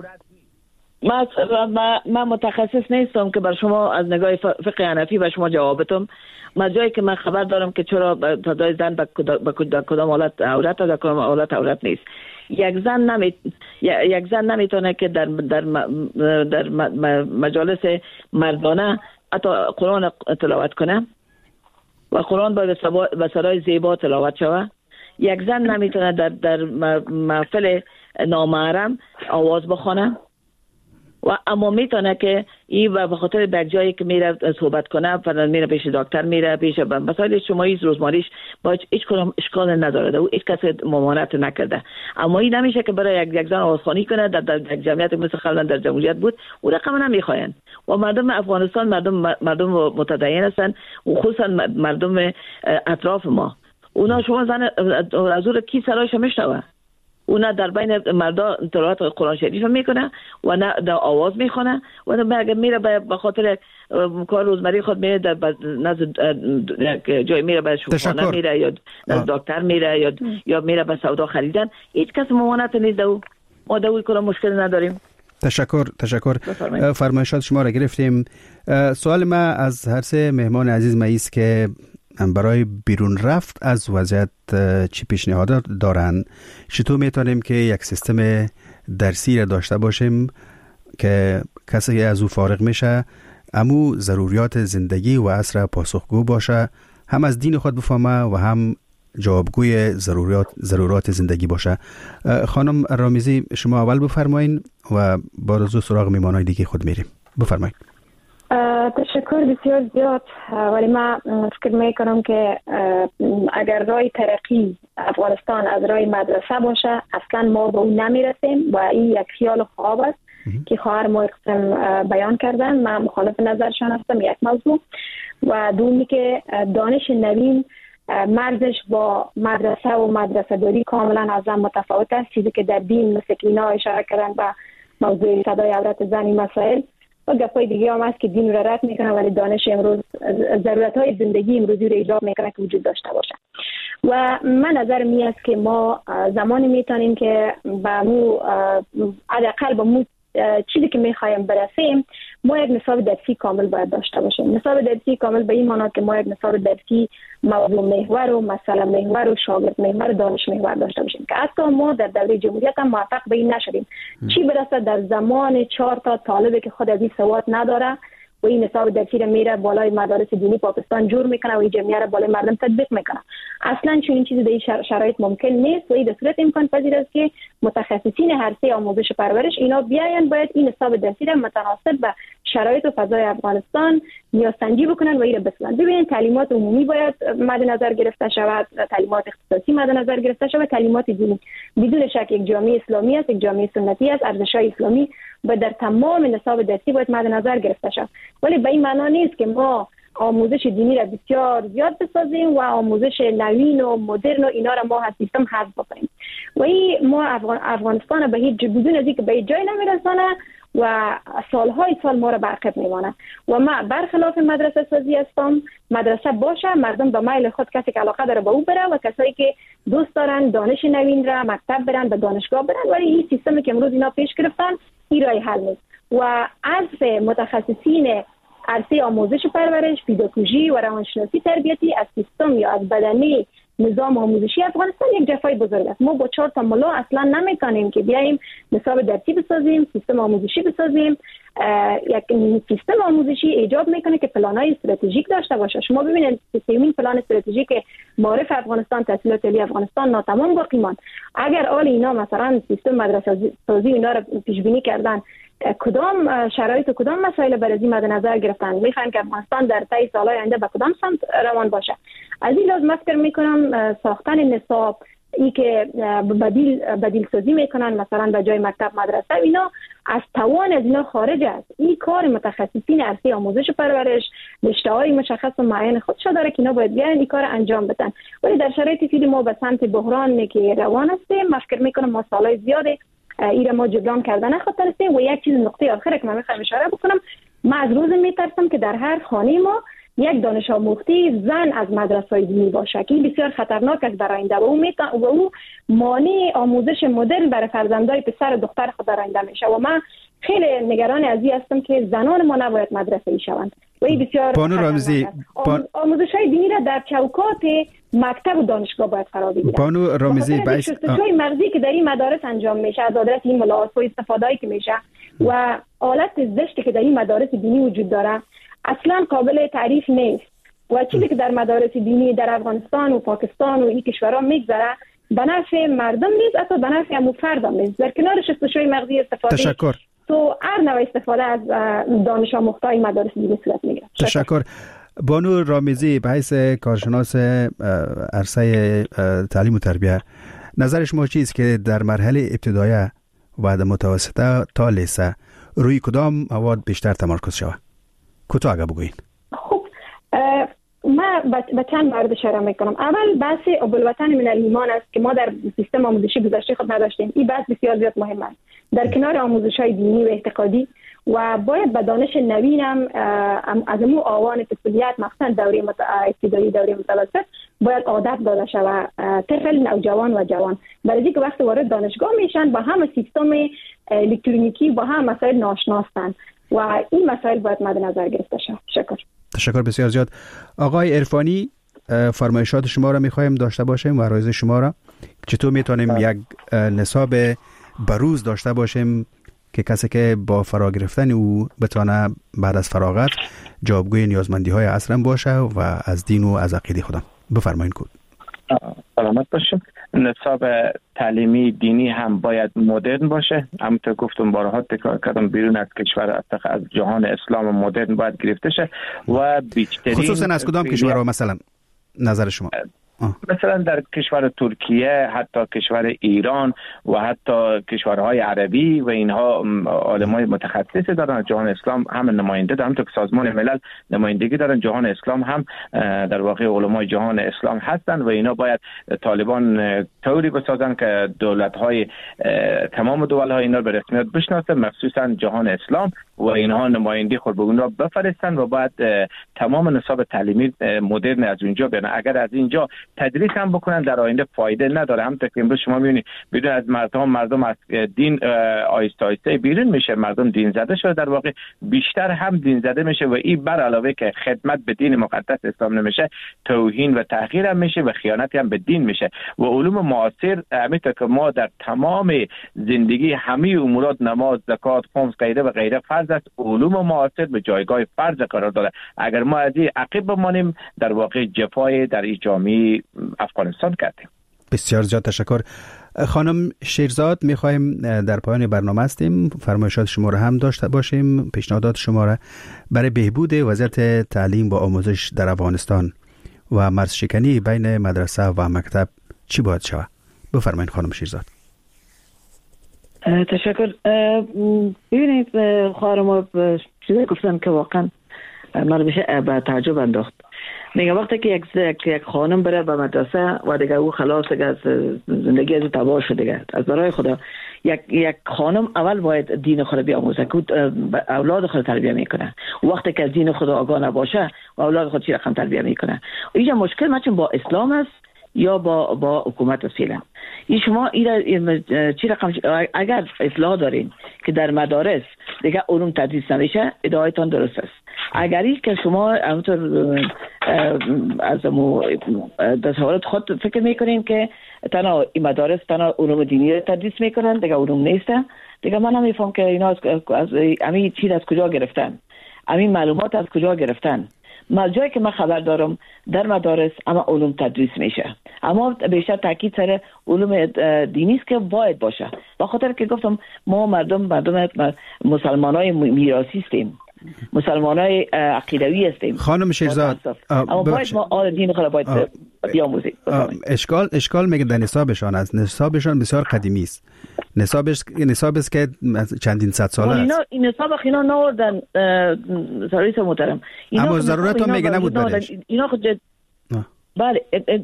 من متخصص نیستم که بر شما از نگاه فقه حنفی به شما جواب بدم. من جایی که من خبر دارم که چرا صدای زن به کدام حالت عورت و در کدام حالت عورت نیست. یک زن نمیتونه که در مجالس مردانه حتی قرآن تلاوت کنه و قرآن باید به صدای زیبا تلاوت شود. یک زن نمیتونه در محفل نامحرم آواز بخونه و اما میتونه که این به خاطر در جایی که میره صحبت کنه، فرضاً میره پیش دکتر، میره پیش مسائل اجتماعی روزمریش با هیچ کدام اشکال نداره و هیچ کسی ممانعت نکرده. اما این نمیشه که برای یک زن آوازخوانی کنه در یک جمعیت مثل قبلا در جمهوریت بود. او رقم نمیخواین و مردم افغانستان مردم متدین هستن و خصوصا مردم اطراف ما. اونا شما زن از اون کی صدایش میشنوه؟ اونا در بین مردم تلاوت قرآن شریف میکنه و نه در آواز میخونه و نه اگر میره به خاطر کار روزمره خود میره در نزد جای میره به شوخانه میره یا نزد دکتر میره یا میره به سودا خریدن، هیچ کس ممانعت نیست. ما دوی کلا مشکل نداریم. تشکر. فرمایشات شما را گرفتیم. سوال ما از هر سه مهمان عزیز ما است که برای بیرون رفت از وضعیت چی پیشنهادات دارن؟ چطور میتونیم که یک سیستم درسی را داشته باشیم که کسی از او فارغ میشه امو ضروریات زندگی و عصر پاسخگو باشه، هم از دین خود بفهمه و هم جوابگوی ضرورات زندگی باشه. خانم رامیزی شما اول بفرمایین و با رجوع سراغ میمانای دیگه خود میریم. بفرمایید. تشکر بسیار زیاد، ولی من فکر میکنم که اگر راه ترقی افغانستان از راه مدرسه باشه اصلا ما به اون نمیرسیم و این یک خیال خواب است که خواهر ما اقسم بیان کردن. من مخالف نظرشان هستم. یک موضوع و دومی که دانش نوین مرزش با مدرسه و مدرسه داری کاملا از هم متفاوت است. چیزی که در دین مثل که اینا اشاره کردن به موضوع صدای عورت زنی مسائل و گپای دیگه هم هست که دین رو رد میکنه، ولی دانش امروز ضرورت های زندگی امروزی رو ایجاب میکنه که وجود داشته باشه. و من نظر می است که ما زمانی میتونیم که با مو حداقل با مو چیزی که میخوایم برسیم ما یک نصاب درسی کامل باید داشته باشیم. نصاب درسی کامل به این معنی که ما یک نصاب درسی موضوع محور و مسئله محور و شاگرد محور و دانش محور داشته باشیم که حتی ما در دوره جمهوریت هم موفق به این نشدیم. چی برسه در زمان 4 تا طالبی که خود از این سواد نداره و این نصاب درسی رو میره بالای مدارس دینی پاکستان جور میکنه و این جمعیت رو بالای مردم تطبیق میکنه. اصلا چون این چیزی در این شرایط ممکن نیست و این در صورت امکان پذیر است که متخصصین هر سه آموزش و پرورش اینا بیاین باید این نصاب درسی رو متناسب به شرایط و فضای افغانستان نیازسنجی بکنن و این رو بسازن. ببینید تعلیمات عمومی باید مد نظر گرفته شود، تعلیمات اختصاصی مد نظر گرفته شود، تعلیمات دینی. بدون شک یک جامعه اسلامی است، یک جامعه سنتی است، ارزش‌های اسلامی و در تمام نصاب درسی باید مد نظر گرفته شود. ولی به این معنی نیست که ما آموزش دینی را بسیار زیاد بسازیم و آموزش نوین و مدرن و اینا را ما از سیستم حذف بکنیم. و این ما افغانستان به هیچ بدون از اینکه به هیچ جای نمیرسانه و سالهای سال ما را برعقب میمانه. و ما برخلاف مدرسه سازی هستم. مدرسه باشه، مردم به میل خود کسی که علاقه داره به او بره و کسایی که دوست دارن دانش نوین را مکتب برن به دانشگاه برن. ولی این سیستمی که امروز اینا پیش گرفتن این راه حل نیست و از متخصصین عرصه آموزش پرورش، پداگوژی و روانشناسی تربیتی از سیستم یا از بدنه نظام آموزشی افغانستان یک جفای بزرگ است. ما با 4 تا ملا اصلا نمیتونیم که بیایم نصاب درسی بسازیم، سیستم آموزشی بسازیم. یک سیستم آموزشی ایجاب میکنه که پلان‌های استراتژیک داشته باشه. شما ببینید سیستمین پلان استراتژیک معارف افغانستان، تحصیلات عالی افغانستان ناتمام باقی ماند. اگر آل اینا مثلا سیستم مدرسه سازی اینا رو پیش بینی کردن، کدام شرایط و کدام مسائل برای مد نظر گرفتن، میخوایم که افغانستان در طی سالهای آینده به کدام سمت روان باشه. از این لحاظ فکر میکنم ساختن نصاب، ای که بدیل سازی میکنن مثلا به جای مکتب مدرسه، اینا از توان از اینا خارج است. این کار متخصصین عرصه آموزش و پرورش، رشته‌های مشخص و معین خودش داره که اینا باید بیان این کار انجام بدن. ولی در شرایطی که ما به سمت بحران که روان هستیم، فکر میکنم ما سالهای زیاده این ما جبران کردن نخواهیم. و یک چیز نقطه آخر که من میخوام اشاره بکنم، من از روز میترسم که در هر خانه ما یک دانش آموخته زن از مدرسه‌های دینی باشه که بسیار خطرناک است برای آینده و او مانع آموزش مدرن برای فرزندای پسر و دختر خود در آینده میشه. و من خیلی نگران از این هستم که زنان ما نباید مدرسه‌ای شوند و این بسیار آموزش‌های دینی را در چوکات مکتب و دانشگاه باید قرار بگیرن. بانو رامیزی شستشوی مغزی که در این مدارس انجام میشه از آدرس این ملاحظه و استفاده‌ای که میشه و حالت زشتی که در این مدارس دینی وجود داره اصلا قابل تعریف نیست. و چیزی که در مدارس دینی در افغانستان و پاکستان و این کشورها میگذره به نفع مردم نیست، حتی به نفع همون فرد نیست. در کنار شستشوی مغزی استفاده تشکر. تو هر نوع استفاده از دانش آموختای مدارس دینی صورت میگیره. تشکر. بانو رامیزی به حیث کارشناس عرصه تعلیم و تربیت، نظر شما چیست که در مرحله ابتدایی و متوسطه تا لیسه روی کدام مواد بیشتر تمرکز شود؟ کوتاه اگه بگوین. خب من به چند مورد اشاره میکنم. اول بحث ابوالوطن من الایمان است که ما در سیستم آموزشی گذشته خود نداشتیم. این بحث بسیار زیاد مهم است. در کنار آموزش‌های دینی و اعتقادی و باید به دانش نوین هم از مو آوان طفولیت مخصوصا دوره ابتدایی دوره متوسط باید عادت داده شود طفل نوجوان و جوان، برای اینکه وقتی وارد دانشگاه میشن با هم سیستم الکترونیکی با هم مسائل ناشناستن و این مسائل باید مد نظر گرفته شود. تشکر بسیار زیاد. آقای عرفانی، فرمایشات شما را میخوایم داشته باشیم و رایز شما را چطور میتونیم یک نصاب بروز داشته باشیم که کسی که با فرا گرفتن او بتونه بعد از فراغت جوابگوی نیازمندی های عصر باشه و از دین و از عقیده خودم. بفرمایید. کود سلامت باشید. نصاب تعلیمی دینی هم باید مدرن باشه. همونطور گفتم بارها تکرار کردم، بیرون از کشور از جهان اسلام مدرن باید گرفته شه و بیشترین خصوصا از کدام کشورها مثلا نظر شما؟ مثلا در کشور ترکیه، حتی کشور ایران و حتی کشورهای عربی و اینها علمای متخصص دارن. جهان اسلام هم نماینده دارن، همونطور که سازمان ملل نمایندگی دارن. جهان اسلام هم در واقع علمای جهان اسلام هستن و اینا باید طالبان طوری بسازن که دولت‌های تمام دولت‌های اینا به رسمیت بشناسن، مخصوصا جهان اسلام، و اینها نمایندگی خود به اونها بفرستن و باید تمام نصاب تعلیمی مدرن از اونجا بیان. اگر از اینجا تدریس هم بکنن در آینده فایده نداره. همونطور که امروز شما میبینید بدون از مردم از دین آیسته آیسته بیرون میشه، مردم دین زده شده، در واقع بیشتر هم دین زده میشه و این بر علاوه که خدمت به دین مقدس اسلام نمیشه، توهین و تحقیر هم میشه و خیانت هم به دین میشه. و علوم معاصر همینطور که ما در تمام زندگی همه امورات نماز، زکات، خمس، غیره و غیره فرض است، علوم معاصر به جایگاه فرض قرار داره. اگر ما از این عقب بمانیم در واقع جفای در این جامعه افغانستان کردیم. بسیار زیاد تشکر. خانم شیرزاد، میخوایم در پایان برنامه هستیم، فرمایشات شما را هم داشته باشیم، پیشنهادات شما را برای بهبود وضعیت تعلیم و آموزش در افغانستان و مرزشکنی بین مدرسه و مکتب چی باید شود؟ بفرمایید خانم شیرزاد. تشکر. ببینید خواهر ما چیزی گفتن که واقعا من بشه به تعجب انداخت. میگه وقتی که یک خانم بره به مدرسه و دیگه او خلاص از زندگی از تباه شده دیگه، از برای خدا یک خانم اول باید دین خود بیاموزه که اولاد خود تربیت میکنه. وقتی که از دین خود آگاه نباشه و اولاد خود چی رقم تربیت میکنه، اینجا مشکل مثلا با اسلام است یا با حکومت فعلا. این شما چی رقم اگر اصلاح دارین که در مدارس دیگه علوم تدریس نمیشه، ادعایتان درست است. اگر این که شما همونطور از تصورات خود فکر میکنین که تنها این مدارس تنها علوم دینی تدریس میکنن، دیگه علوم نیستن، دیگه من نمیفهم که اینا از همین چیز از کجا گرفتن، همین معلومات از کجا گرفتن. جایی که من خبر دارم در مدارس اما علوم تدریس میشه، اما بیشتر تاکید سر علوم دینی است که باید باشه. با خاطر که گفتم ما مردم مسلمانای میراثی هستیم، مسلمانای عقیدوی هستیم. خانم شیرزاد، اما باید ما آل دین خود باید بیاموزیم. اشکال میگه در نصابشان است. نصابشان بسیار قدیمی است. نصاب است که چندین صد ساله است. این نصاب اینا نوردن سرویس محترم. اما ضرورت هم میگه نبود برش. اینا خود بله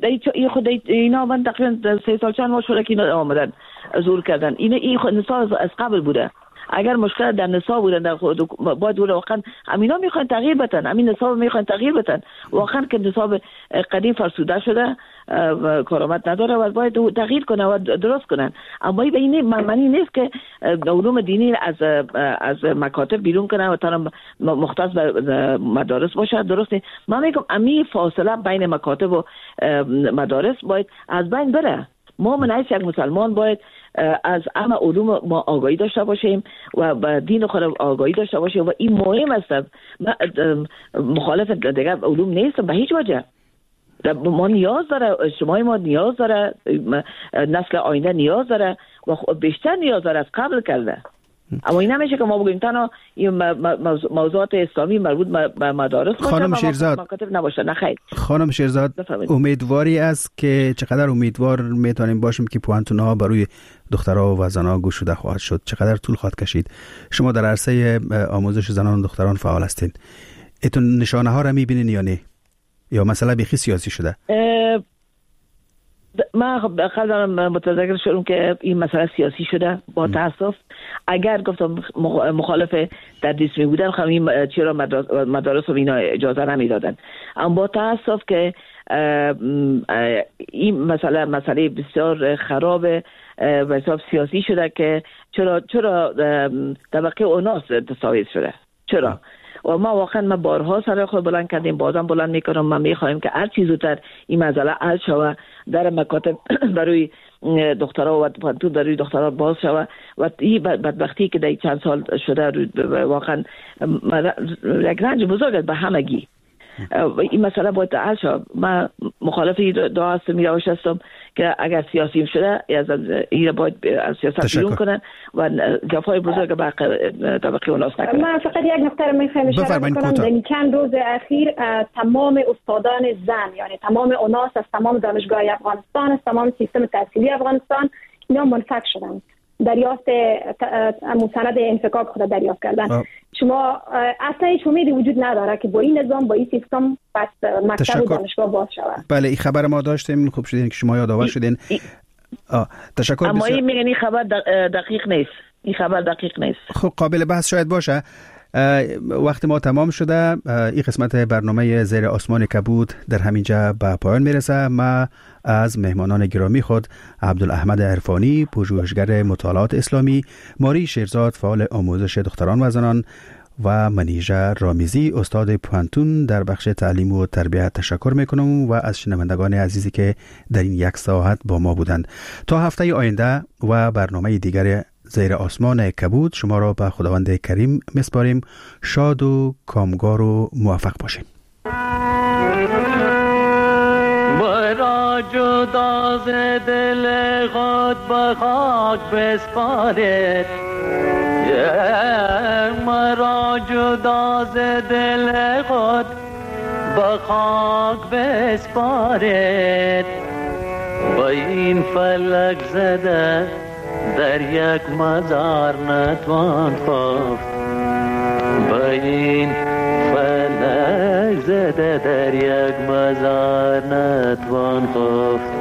اینا من تقریبا 3 سال چند ماه شده که اینا آمدن زور کردن. این خود نصاب از قبل بوده. اگر مشکل در نصاب بودن در خود باید واقعا امینا میخوان تغییر بدن، همین نصاب میخوان تغییر بدن. واقعا که نصاب قدیم فرسوده شده و کارآمد نداره و باید تغییر کنه و درست کنن. اما به این معنی نیست که علوم دینی از مکاتب بیرون کنن و تنها مختص به مدارس باشه. درست نیست. من میگم امی فاصله بین مکاتب و مدارس باید از بین بره. ما من یک مسلمان باید از همه علوم ما آگاهی داشته باشیم و با دین خود آگاهی داشته باشیم و این مهم است. مخالف دیگه علوم نیستم به هیچ وجه. ما نیاز داره، اجتماع ما نیاز داره، نسل آینده نیاز داره و بیشتر نیاز داره از قبل کرده. اما این نمیشه که ما بگیم تنها این موضوعات اسلامی مربوط به مدارس خانم شیرزاد مکاتب نباشه. نه خیر. خانم شیرزاد، امیدواری است که چقدر امیدوار میتونیم باشیم که پوانتونها برای دخترها و زنها گشوده خواهد شد؟ چقدر طول خواهد کشید؟ شما در عرصه آموزش زنان و دختران فعال هستین، ایتون نشانه ها را میبینین یا نه؟ یا مسئله بیخی سیاسی شده؟ من خیلی متذکر شدم که این مسئله سیاسی شده. با تاسف اگر گفتم مخالف تدریس می بودن خب چرا مدارس و اینا اجازه نمیدادن. اما با تاسف که این مسئله بسیار خرابه و حساب سیاسی شده که چرا طبقه اوناس تصاویر شده. چرا؟ و ما واقعا بارها سر خود بلند کردیم، بازم بلند میکنم. ما میخوایم که هر چیز زودتر این مسئله حل شود، در مکاتب برای دخترها و پانتون برای دخترها باز شود و این بدبختی که در چند سال شده واقعا یک رنج بزرگ به همگی. این مسئله باید حل شود. من مخالف دعا هستم، یا هستم که اگر سیاسی شده این باید از سیاست بیرون کنن و جفای بزرگ به طبقه اوناس نکنن. من فقط یک نکته رو میخوام اشاره کنم. در چند روز اخیر تمام استادان زن، یعنی تمام اوناس از تمام دانشگاه افغانستان، از تمام سیستم تحصیلی افغانستان، اینا منفک شدن. دریافت مستند انفکاک خود دریافت کردن. شما اصلا هیچ امیدی وجود نداره که با این نظام، با این سیستم پس مکتب و دانشگاه باز شود. بله این خبر ما داشتیم. خوب شدین که شما یادآور شدین. تشکر. اما این میگن این خبر دقیق نیست. این خبر دقیق نیست. خب قابل بحث شاید باشه. وقت ما تمام شده. این قسمت برنامه زیر آسمان کبود در همینجا به پایان میرسه. ما از مهمانان گرامی خود عبدالاحمد عرفانی، پژوهشگر مطالعات اسلامی، ماری شیرزاد، فعال آموزش دختران و زنان و منیژه رامیزی، استاد پانتون در بخش تعلیم و تربیت تشکر میکنم و از شنوندگان عزیزی که در این یک ساعت با ما بودند. تا هفته آینده و برنامه دیگر زیر آسمان کبود شما را به خداوند کریم میسپاریم. شاد و کامگار و موفق باشیم. مرا جدا ز دل خود به خاک بسپارید، مرا جدا ز دل خود به خاک بسپارید. با این فلک زده در یک مزار نتوان خفت، با این فلک زده در یک مزار نتوان خفت.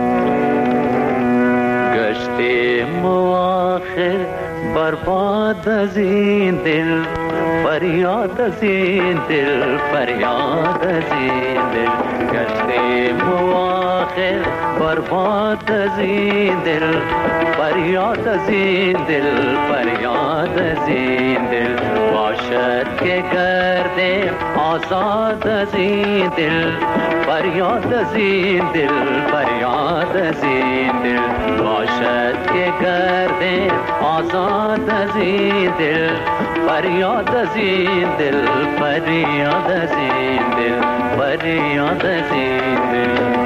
گشتیم آخر برباد از این دل، فریاد از این دل، فریاد از این دل. گشتیم آخر برباد از این دل، فریاد از این دل، فریاد از این دل. باشد که کردیم آزاد از این دل، فریاد از این دل، فریاد از این دل. باشد که کردیم آزاد از این دل، فریاد از این دل، فریاد از این دل، فریاد از این دل.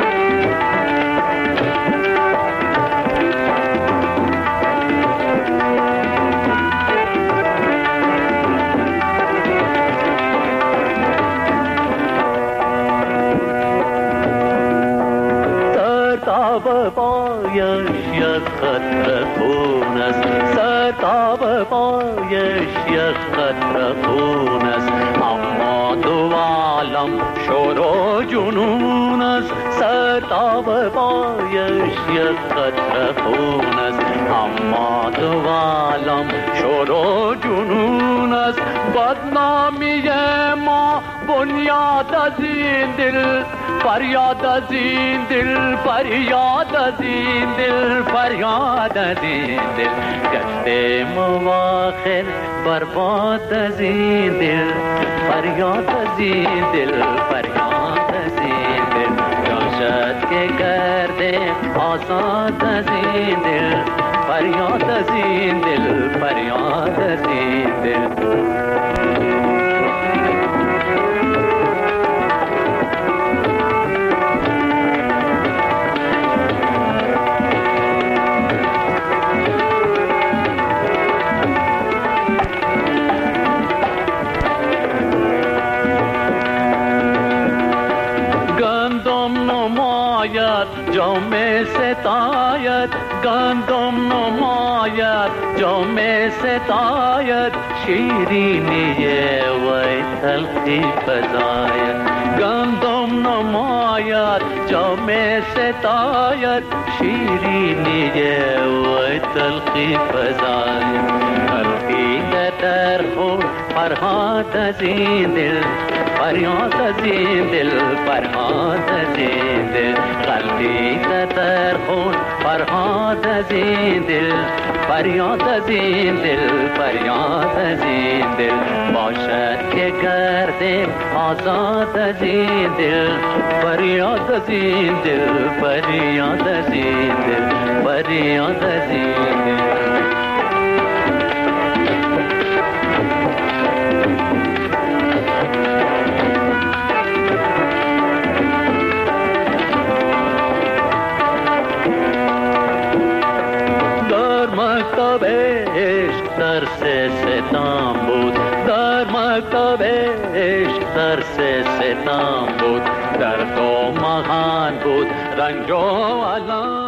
پایش یک قطره خون است، سرتاب پایش یک قطره خون است. اما دو عالم شور و جنون است، سرتاب پایش یک قطره خون است. اما دو عالم شور و جنون است. بدنامی ما بنیاد از این دل، فریاد از این دل، فریاد از این دل، فریاد از این دل. گشتیم آخر برباد از این دل، فریاد از این دل، فریاد از این دل. جاشد که کردیم آزاد از این دل، فریاد از این دل، فریاد از این دل. جام ستایت، گندم نماید جام ستایت. شیرینی وی تلخی فزاید، گندم نماید جام ستاید شیرینی و تلخی فزای خلقی در خون فرهاد از این دل فریاد از این دل فرهاد از این دل خلقی در خون فرهاد از این دل فریاد از این دل فریاد از این دل باشد که گردیم آزاد از این دل فریاد از این دل فریاد از این دل فریاد از این دل مکتب عشق درس ستم بود در مکتب عشق درس ستم بود در تو مهان بود رنج و علام